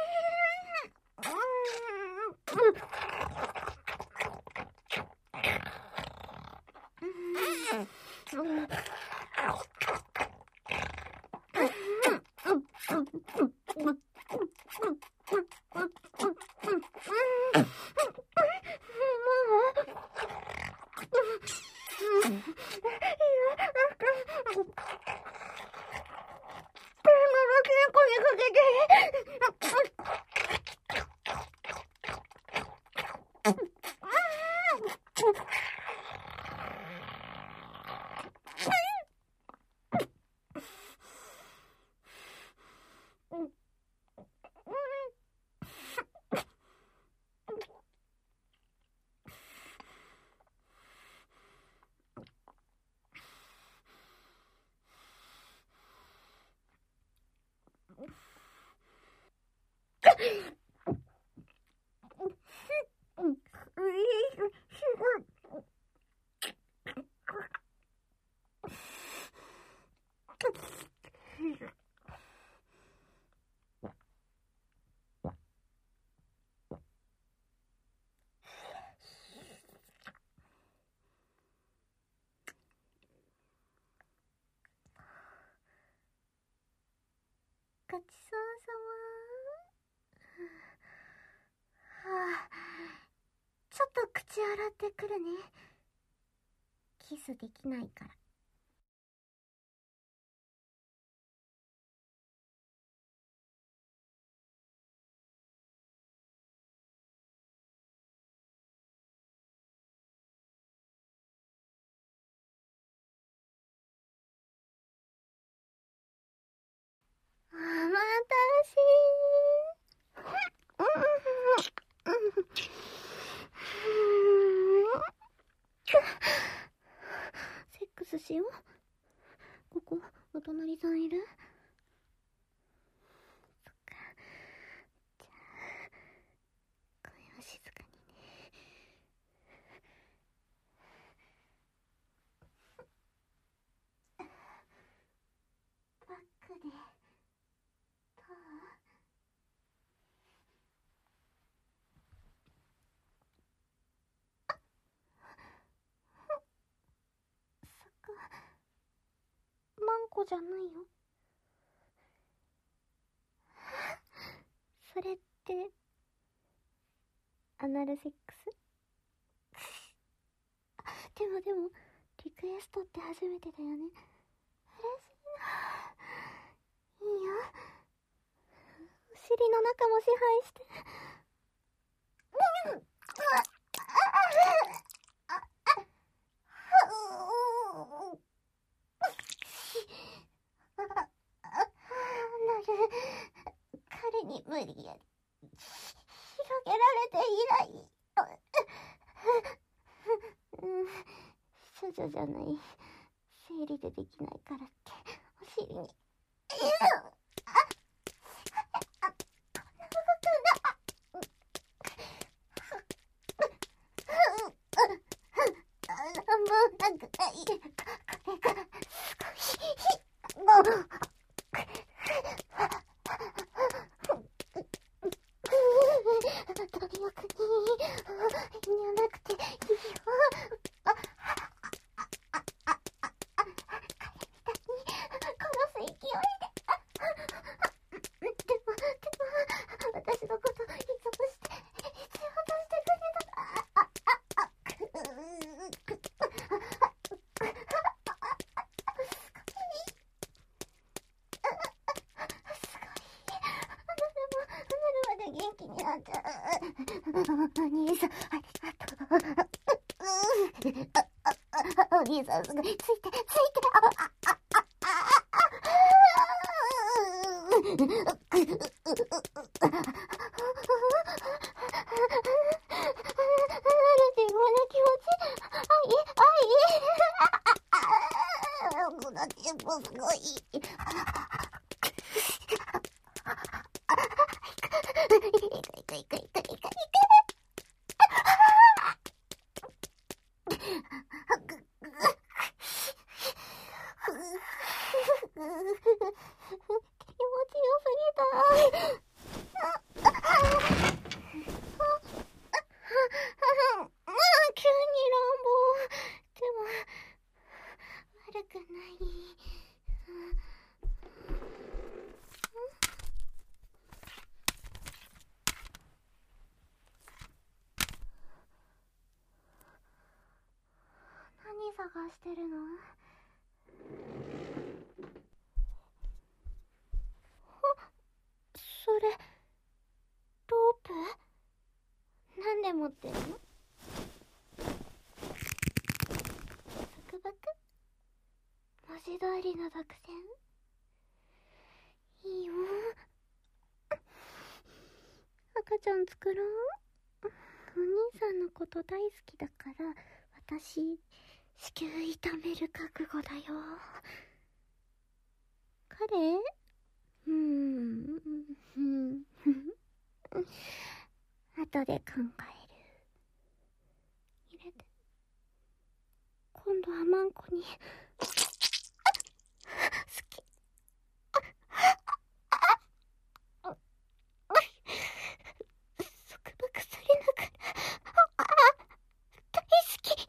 ごちそうさま。 口洗ってくるね。キスできないから。あまたしセックスしよう。ここお隣さんいる？そっか。じゃあ声は静かにね。バックでどう？そっか。マンコじゃないよ。それってアナルセックス？でもでもリクエストって初めてだよね。嬉しいな。いいよ。お尻の中も支配して。彼に無理やり広げられて以来、うん、処女じゃない、生理でできないからってお尻になんもなくない。これがすごいもう貪欲にじゃなくていいよ。あ殺す勢いで。でもでも私のこと依存して必要としてくれた。元気になった。お兄さん、ありがとう。お兄さん、すごい。ついて、ついて。あ、あ、あ、このテンポすごい。探してるの？それロープ？なんで持ってるの？束縛？文字通りの独占？いいよ。赤ちゃん作ろう。お兄さんのこと大好きだから私子宮痛める覚悟だよ。彼？うーん。後で考える。入れて。今度はマンコに。好き。束縛されながら。大好き。 。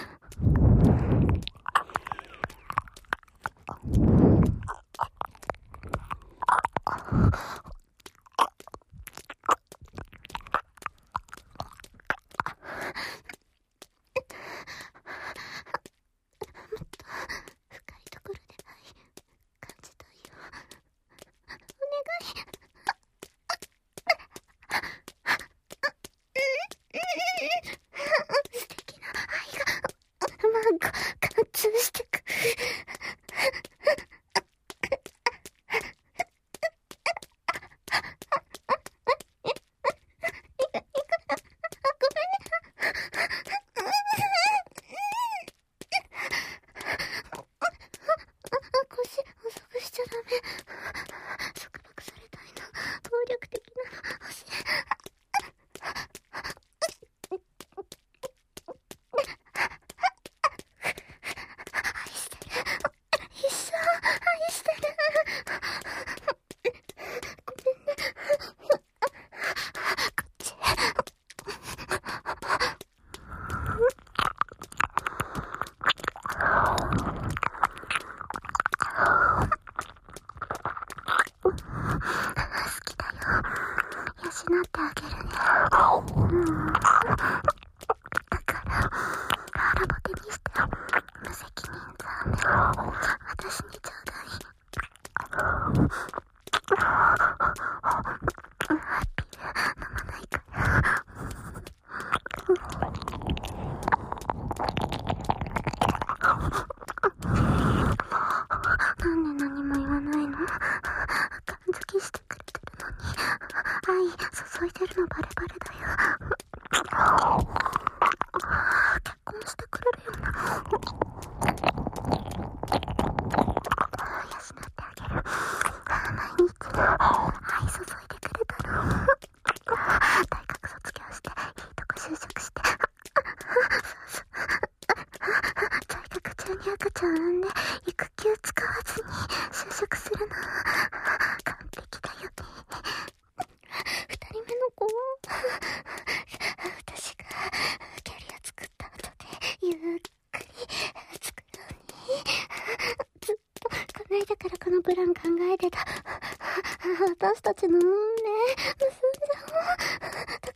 私たちの運命結んじゃおう。だ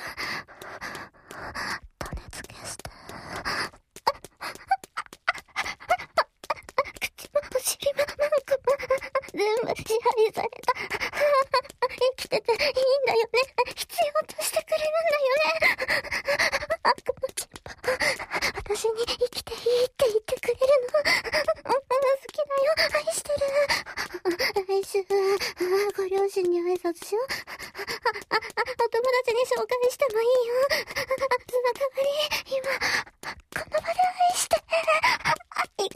から種付けして口もお尻もなんか全部支配された。生きてていいんだよね。必要としてくれるんだよね。悪のチンポ、私に生きていいって言ってくれるの。好きだよ。愛してる。来週ご両親に挨拶しよう。あ、あ、あ、お友達に紹介してもいいよ。その代わり、今、この場で愛して。い、い、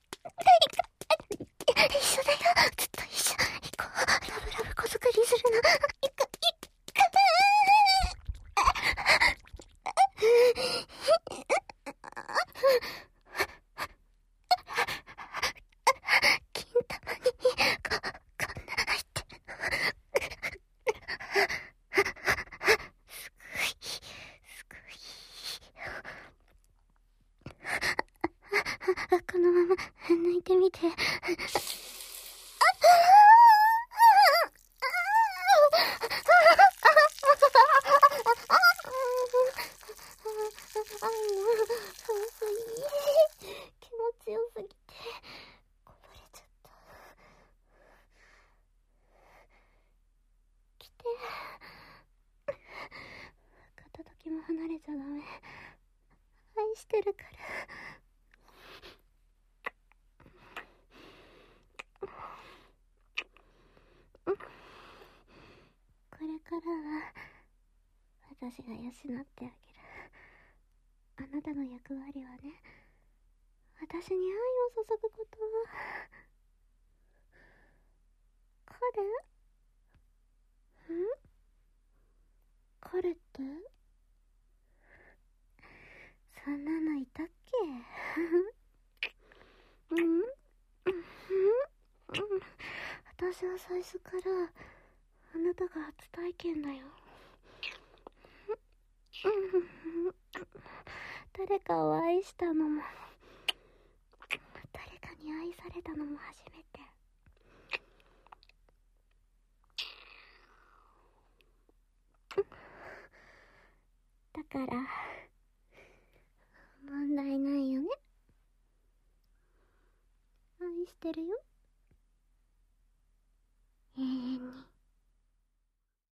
一緒だよ。ずっと一緒。行こう。ラブラブ子作りするの。行く、行く。金玉に、こ、こんな入ってる。このまま抜いてみて。気持ちよすぎてこぼれちゃった。来て。片時も離れちゃダメ。愛してるから。これからは私が養ってあげる。あなたの役割はね、私に愛を注ぐこと。彼？ん？彼って？そんなのいたっけ？うん？うん？私は最初からあなたが初体験だよ。誰誰かを愛したのも、誰かに愛されたのも初めて。だから問題ないよね。愛してるよ。